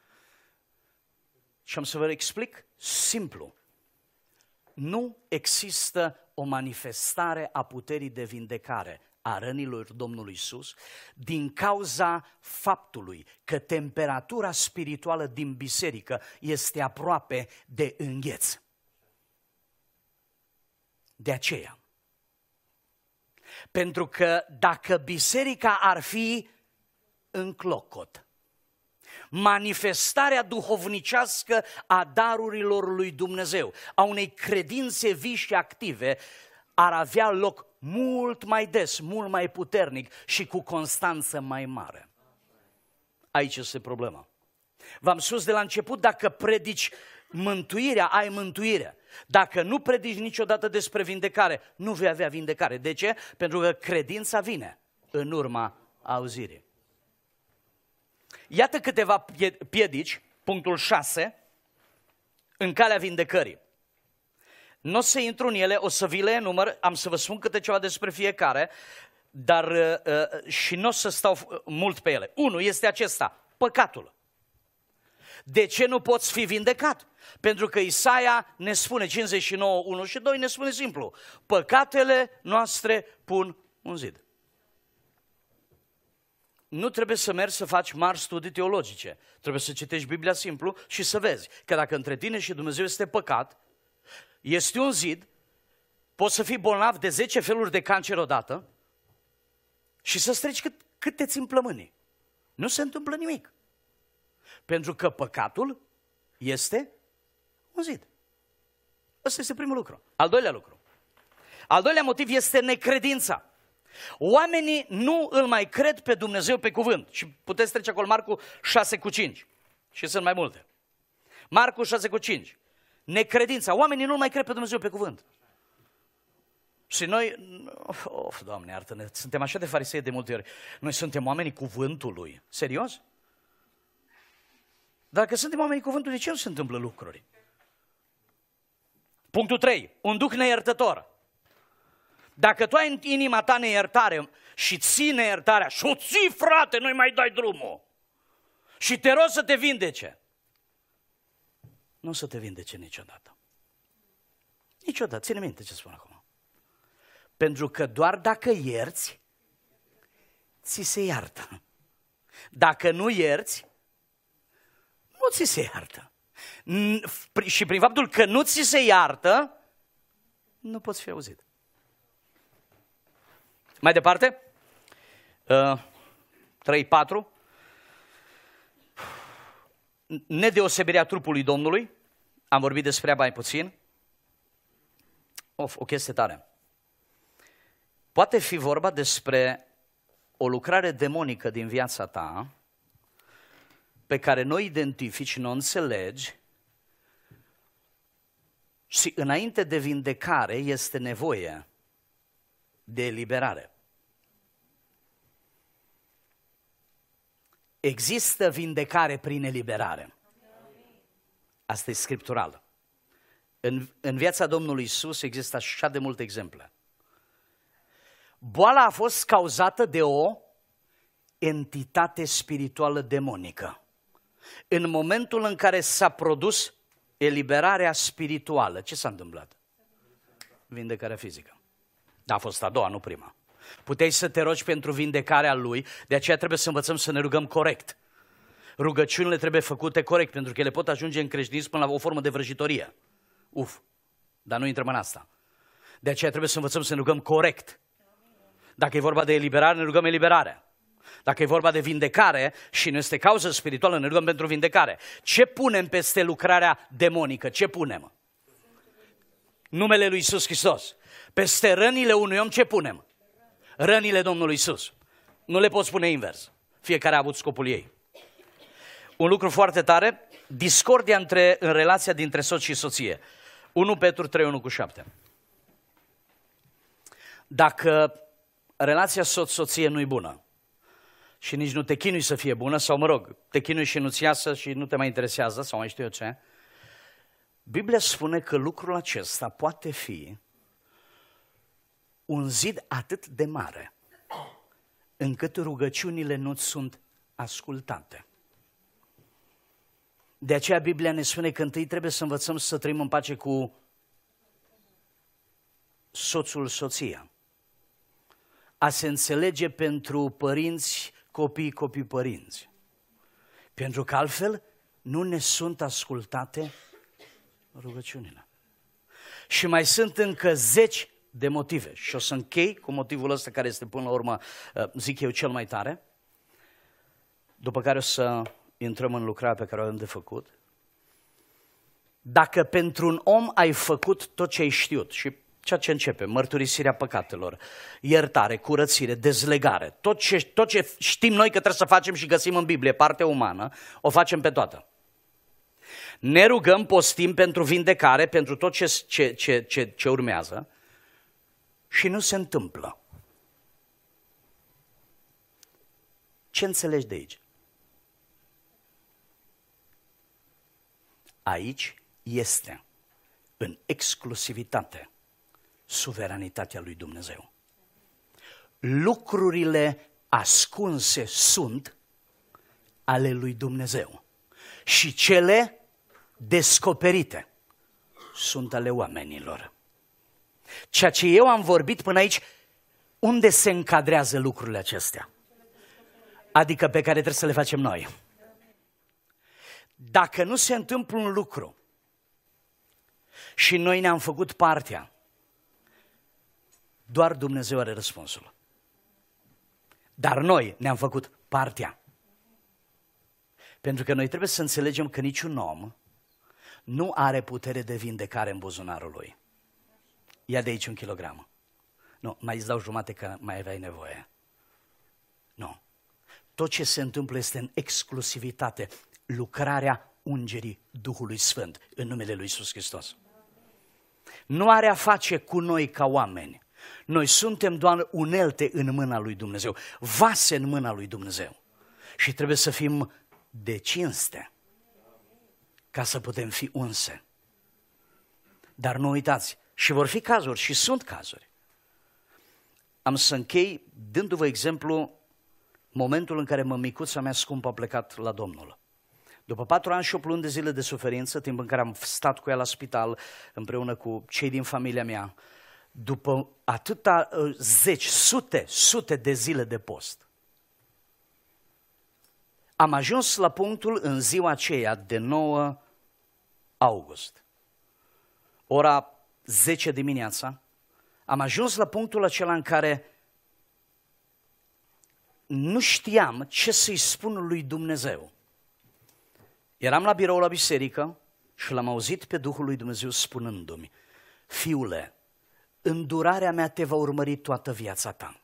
Și am să vă explic simplu. Nu există o manifestare a puterii de vindecare a rănilor Domnului Iisus din cauza faptului că temperatura spirituală din biserică este aproape de îngheț. De aceea. Pentru că dacă biserica ar fi în clocot, manifestarea duhovnicească a darurilor lui Dumnezeu, a unei credințe vii și active, ar avea loc mult mai des, mult mai puternic și cu constanță mai mare. Aici este problema. V-am spus de la început, dacă predici mântuirea, ai mântuirea. Dacă nu predici niciodată despre vindecare, nu vei avea vindecare. De ce? Pentru că credința vine în urma auzirii. Iată câteva piedici, punctul șase, în calea vindecării. Nu o să intru în ele, o să vi le enumăr, am să vă spun câte ceva despre fiecare, dar uh, și nu o să stau mult pe ele. Unu este acesta, păcatul. De ce nu poți fi vindecat? Pentru că Isaia ne spune, cincizeci și nouă, unu și doi, ne spune simplu, păcatele noastre pun un zid. Nu trebuie să mergi să faci mari studii teologice, trebuie să citești Biblia simplu și să vezi că dacă între tine și Dumnezeu este păcat, este un zid, poți să fii bolnav de zece feluri de cancer odată și să strici cât, cât te țin plămânii. Nu se întâmplă nimic. Pentru că păcatul este un zid. Ăsta este primul lucru. Al doilea lucru. Al doilea motiv este necredința. Oamenii nu îl mai cred pe Dumnezeu pe cuvânt. Și puteți trece acolo Marcu șase cu cinci. Și sunt mai multe. Marcu șase cu cinci. Necredința. Oamenii nu mai cred pe Dumnezeu pe cuvânt. Și noi, of, Doamne, iartă-ne, suntem așa de farisei de multe ori. Noi suntem oamenii cuvântului. Serios? Dacă suntem oamenii cuvântului, de ce nu se întâmplă lucruri? Punctul trei. Un duh neiertător. Dacă tu ai în inima ta neiertare și ții neiertarea și o ții, frate, nu-i mai dai drumul și te rogi să te vindece, nu o să te vindece niciodată. Niciodată. Ține minte ce spun acum. Pentru că doar dacă ierți, ți se iartă. Dacă nu ierți, nu ți se iartă. Și prin faptul că nu ți se iartă, nu poți fi auzit. Mai departe, uh, trei patru, nedeosebirea trupului Domnului, am vorbit despre ea mai puțin. Of, o chestie tare. Poate fi vorba despre o lucrare demonică din viața ta, pe care nu o identifici, nu o înțelegi, și înainte de vindecare este nevoie de eliberare. Există vindecare prin eliberare. Asta e scriptural. În, în viața Domnului Iisus există așa de multe exemple. Boala a fost cauzată de o entitate spirituală demonică. În momentul în care s-a produs eliberarea spirituală, ce s-a întâmplat? Vindecarea fizică. A fost a doua, nu prima. Puteai să te rogi pentru vindecarea lui, de aceea trebuie să învățăm să ne rugăm corect. Rugăciunile trebuie făcute corect, pentru că ele pot ajunge în creștinism până la o formă de vrăjitorie. Uf, dar nu intrăm în asta. De aceea trebuie să învățăm să ne rugăm corect. Dacă e vorba de eliberare, ne rugăm eliberarea. Dacă e vorba de vindecare și nu este cauză spirituală, ne rugăm pentru vindecare. Ce punem peste lucrarea demonică? Ce punem? Numele lui Iisus Hristos. Peste rănile unui om ce punem? Rănile Domnului Iisus. Nu le poți pune invers. Fiecare a avut scopul ei. Un lucru foarte tare, discordia între, în relația dintre soț și soție. unu Petru trei, unu cu șapte. Dacă relația soț-soție nu-i bună și nici nu te chinui să fie bună, sau mă rog, te chinui și nu-ți iasă și nu te mai interesează, sau mai știu eu ce, Biblia spune că lucrul acesta poate fi un zid atât de mare încât rugăciunile nu sunt ascultate. De aceea Biblia ne spune că întâi trebuie să învățăm să trăim în pace cu soțul, soția. a se înțelege pentru părinți, copii, copii, părinți. Pentru că altfel nu ne sunt ascultate rugăciunile. Și mai sunt încă zeci de motive. Și o să închei cu motivul ăsta care este până la urmă, zic eu, cel mai tare. După care o să intrăm în lucrarea pe care o avem de făcut. Dacă pentru un om ai făcut tot ce ai știut și ceea ce începe, mărturisirea păcatelor, iertare, curățire, dezlegare, tot ce, tot ce știm noi că trebuie să facem și găsim în Biblie, partea umană, o facem pe toată. Ne rugăm, postim pentru vindecare, pentru tot ce, ce, ce, ce, ce urmează și nu se întâmplă. Ce înțelegi de aici? Aici este în exclusivitate suveranitatea lui Dumnezeu. Lucrurile ascunse sunt ale lui Dumnezeu și cele descoperite sunt ale oamenilor. Ceea ce eu am vorbit până aici, unde se încadrează lucrurile acestea? Adică pe care trebuie să le facem noi. Dacă nu se întâmplă un lucru și noi ne-am făcut partea, doar Dumnezeu are răspunsul. Dar noi ne-am făcut partea. Pentru că noi trebuie să înțelegem că niciun om nu are putere de vindecare în buzunarul lui. Ia de aici un kilogram. Nu, mai îți dau jumate că mai aveai nevoie. Nu. Tot ce se întâmplă este în exclusivitate lucrarea ungerii Duhului Sfânt în numele lui Iisus Hristos. Nu are a face cu noi ca oameni. Noi suntem doar unelte în mâna lui Dumnezeu, vase în mâna lui Dumnezeu. Și trebuie să fim de cinste ca să putem fi unse. Dar nu uitați, și vor fi cazuri și sunt cazuri. Am să închei dându-vă exemplu momentul în care mămicuța mea scumpă a plecat la Domnul. După patru ani și opt luni de zile de suferință, timp în care am stat cu ea la spital împreună cu cei din familia mea, după atâta zeci, sute, sute de zile de post, am ajuns la punctul în ziua aceea de nouă august, ora zece dimineața, am ajuns la punctul acela în care nu știam ce să-i spun lui Dumnezeu. Eram la birou la biserică și l-am auzit pe Duhul lui Dumnezeu spunându-mi: fiule, îndurarea mea te va urmări toată viața ta.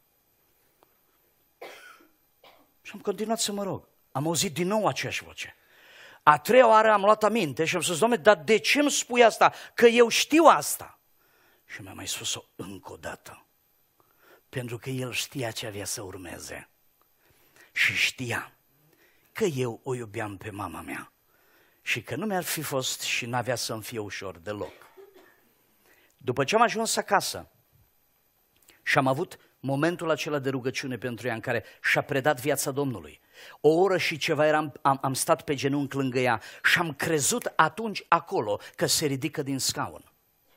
Și am continuat să mă rog. Am auzit din nou aceeași voce. A treia oară am luat aminte și am spus: Doamne, dar de ce îmi spui asta? Că eu știu asta. Și mi-a mai spus-o încă o dată. Pentru că el știa ce avea să urmeze. Și știa că eu o iubeam pe mama mea. Și că nu mi-ar fi fost și n-avea să-mi fie ușor deloc. După ce am ajuns acasă și am avut momentul acela de rugăciune pentru ea în care și-a predat viața Domnului, o oră și ceva eram, am, am stat pe genunchi lângă ea și am crezut atunci acolo că se ridică din scaun.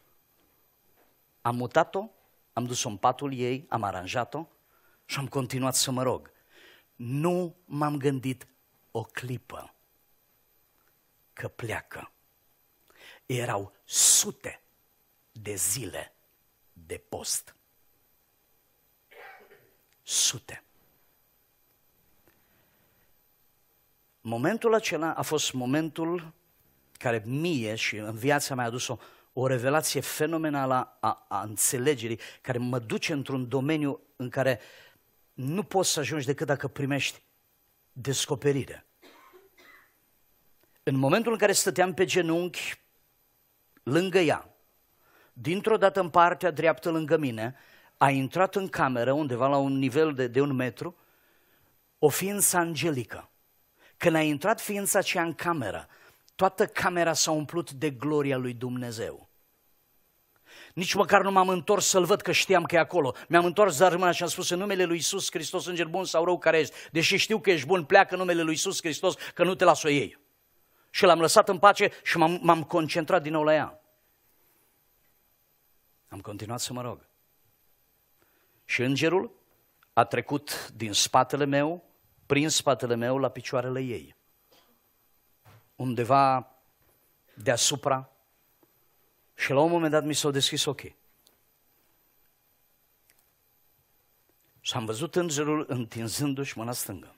Am mutat-o, am dus-o în patul ei, am aranjat-o și am continuat să mă rog. Nu m-am gândit o clipă că pleacă. Erau sute de zile de post. Sute. Momentul acela a fost momentul care mie și în viața mea a adus o, o revelație fenomenală a, a înțelegerii, care mă duce într-un domeniu în care nu poți să ajungi decât dacă primești descoperire. În momentul în care stăteam pe genunchi lângă ea, dintr-o dată în partea dreaptă lângă mine, a intrat în cameră, undeva la un nivel de, de un metru, o ființă angelică. Când a intrat ființa aceea în cameră, toată camera s-a umplut de gloria lui Dumnezeu. Nici măcar nu m-am întors să-l văd, că știam că e acolo. Mi-am întors dar mâna și am spus: în numele lui Iisus Hristos, înger bun sau rău care ești, deși știu că ești bun, pleacă în numele lui Iisus Hristos, că nu te las o iei. Și l-am lăsat în pace și m-am, m-am concentrat din nou la ea. Am continuat să mă rog. Și îngerul a trecut din spatele meu, prin spatele meu, la picioarele ei. Undeva deasupra. Și la un moment dat mi s-au deschis ochii. Și am văzut îngerul întinzându-și mâna stângă.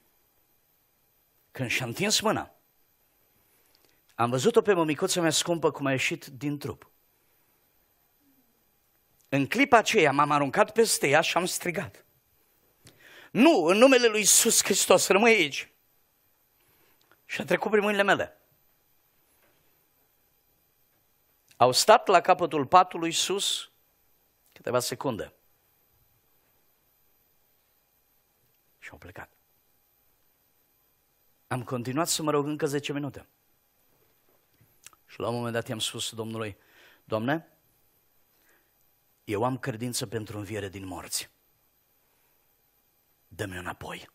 Când și-a întins mâna, am văzut-o pe mămicuța mea scumpă cum a ieșit din trup. În clipa aceea m-am aruncat peste ea și am strigat. Nu, în numele lui Iisus Hristos, rămâi aici. Și a trecut prin mâinile mele. Au stat la capătul patului sus câteva secunde. Și au plecat. Am continuat să mă rog încă zece minute. Și la un moment dat i-am spus Domnului, Doamne, eu am credință pentru înviere din morți. Dă-mi înapoi.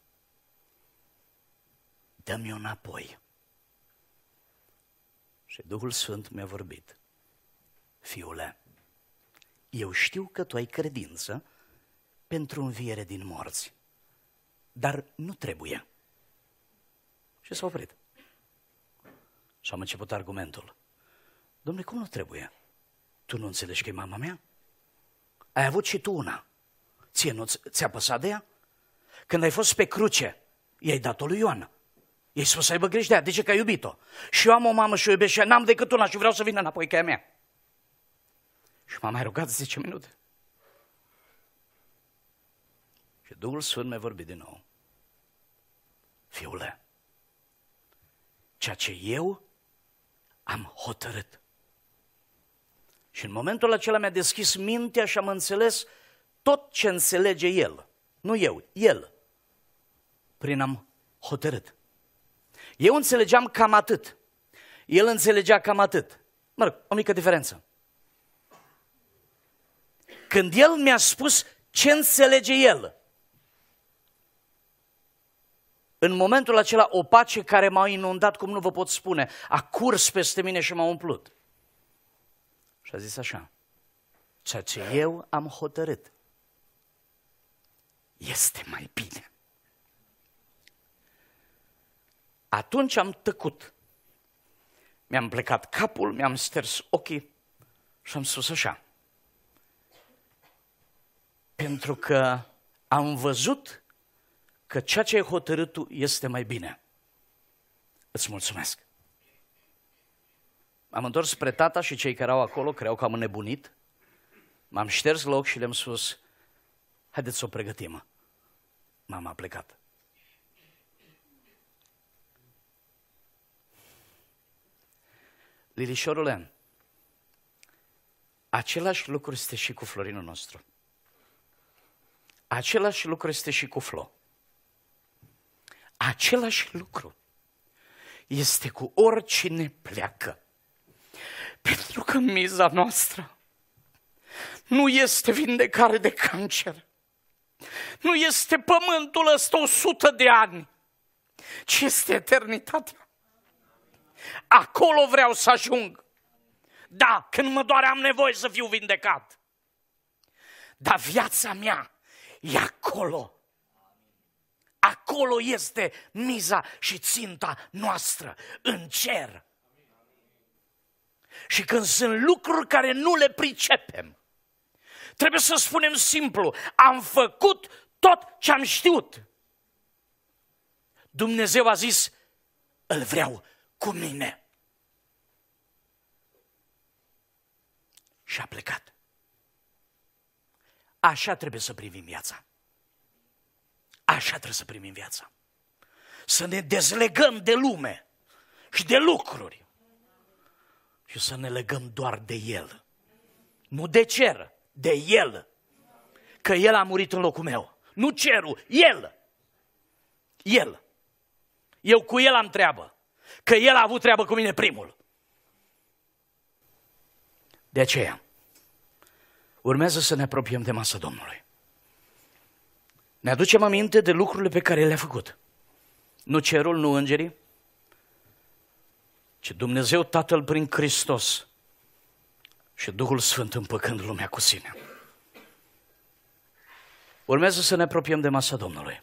Dă-mi înapoi. Și Duhul Sfânt mi-a vorbit. Fiule, eu știu că tu ai credință pentru înviere din morți, dar nu trebuie. Și s-a oprit. Și am început argumentul. Dom'le, cum nu trebuie? Tu nu înțelegi că e mama mea? Ai avut și tu una. Ție nu ți-a păsat de ea? Când ai fost pe cruce, i-ai dat-o lui Ioan. I-ai spus să aibă grijă de ea. De ce? Că ai iubit-o. Și eu am o mamă și o iubesc și n-am decât una și vreau să vină înapoi ca a mea. Și m-am mai rugat zece minute. Și Duhul Sfânt mi-a vorbit din nou. Fiule, ceea ce eu am hotărât. Și în momentul acela mi-a deschis mintea și am înțeles tot ce înțelege el. Nu eu, el. Prin am hotărât. Eu înțelegeam cam atât. El înțelegea cam atât. Mă rog, o mică diferență. Când el mi-a spus ce înțelege el, în momentul acela o pace care m-a inundat, cum nu vă pot spune, a curs peste mine și m-a umplut. Și a zis așa, ceea ce eu am hotărât este mai bine. Atunci am tăcut. Mi-am plecat capul, mi-am sters ochii și am spus așa. Pentru că am văzut că ceea ce ai hotărât tu este mai bine. Îți mulțumesc. M-am întors spre tata și cei care erau acolo creau că am înnebunit. M-am șters la ochi și le-am spus, haideți să o pregătim. Mama a plecat. Lilișorule, același lucru este și cu Florinul nostru. Același lucru este și cu Flo. Același lucru este cu oricine pleacă. Pentru că miza noastră nu este vindecare de cancer, nu este pământul ăsta o sută de ani, ci este eternitatea. Acolo vreau să ajung. Da, când mă doare am nevoie să fiu vindecat. Dar viața mea e acolo. Acolo este miza și ținta noastră, în cer. Și când sunt lucruri care nu le pricepem, trebuie să spunem simplu, am făcut tot ce am știut. Dumnezeu a zis, îl vreau cu mine. Și a plecat. Așa trebuie să privim viața. Așa trebuie să primim viața. Să ne dezlegăm de lume și de lucruri și să ne legăm doar de El. Nu de cer, de El. Că El a murit în locul meu. Nu cerul, El. El. Eu cu El am treabă. Că El a avut treabă cu mine primul. De aceea, urmează să ne apropiem de masa Domnului. Ne aducem aminte de lucrurile pe care le-a făcut. Nu cerul, nu îngerii, ci Dumnezeu Tatăl prin Hristos și Duhul Sfânt împăcând lumea cu sine. Urmează să ne apropiem de masa Domnului.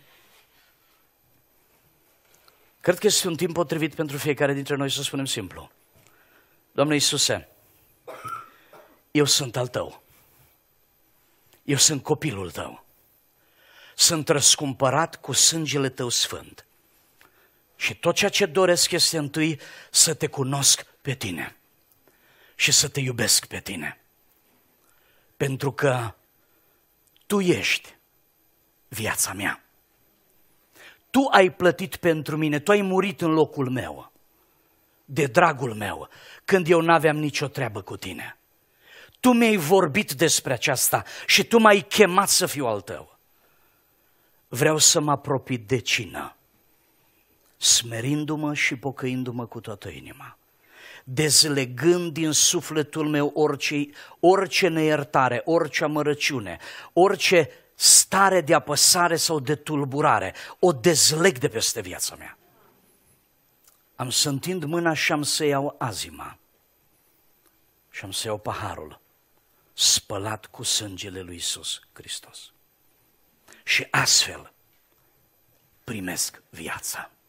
Cred că este un timp potrivit pentru fiecare dintre noi să spunem simplu: Doamne Iisuse, eu sunt al Tău. Eu sunt copilul Tău. Sunt răscumpărat cu sângele Tău sfânt. Și tot ceea ce doresc este întâi să Te cunosc pe Tine și să Te iubesc pe Tine. Pentru că Tu ești viața mea. Tu ai plătit pentru mine, Tu ai murit în locul meu, de dragul meu, când eu n-aveam nicio treabă cu Tine. Tu mi-ai vorbit despre aceasta și Tu m-ai chemat să fiu al Tău. Vreau să mă apropii de cină, smerindu-mă și pocăindu-mă cu toată inima, dezlegând din sufletul meu orice, orice neiertare, orice amărăciune, orice stare de apăsare sau de tulburare, o dezleg de peste viața mea. Am să întind mâna și am să iau azima și am să iau paharul spălat cu sângele lui Iisus Hristos. Și astfel primesc viața.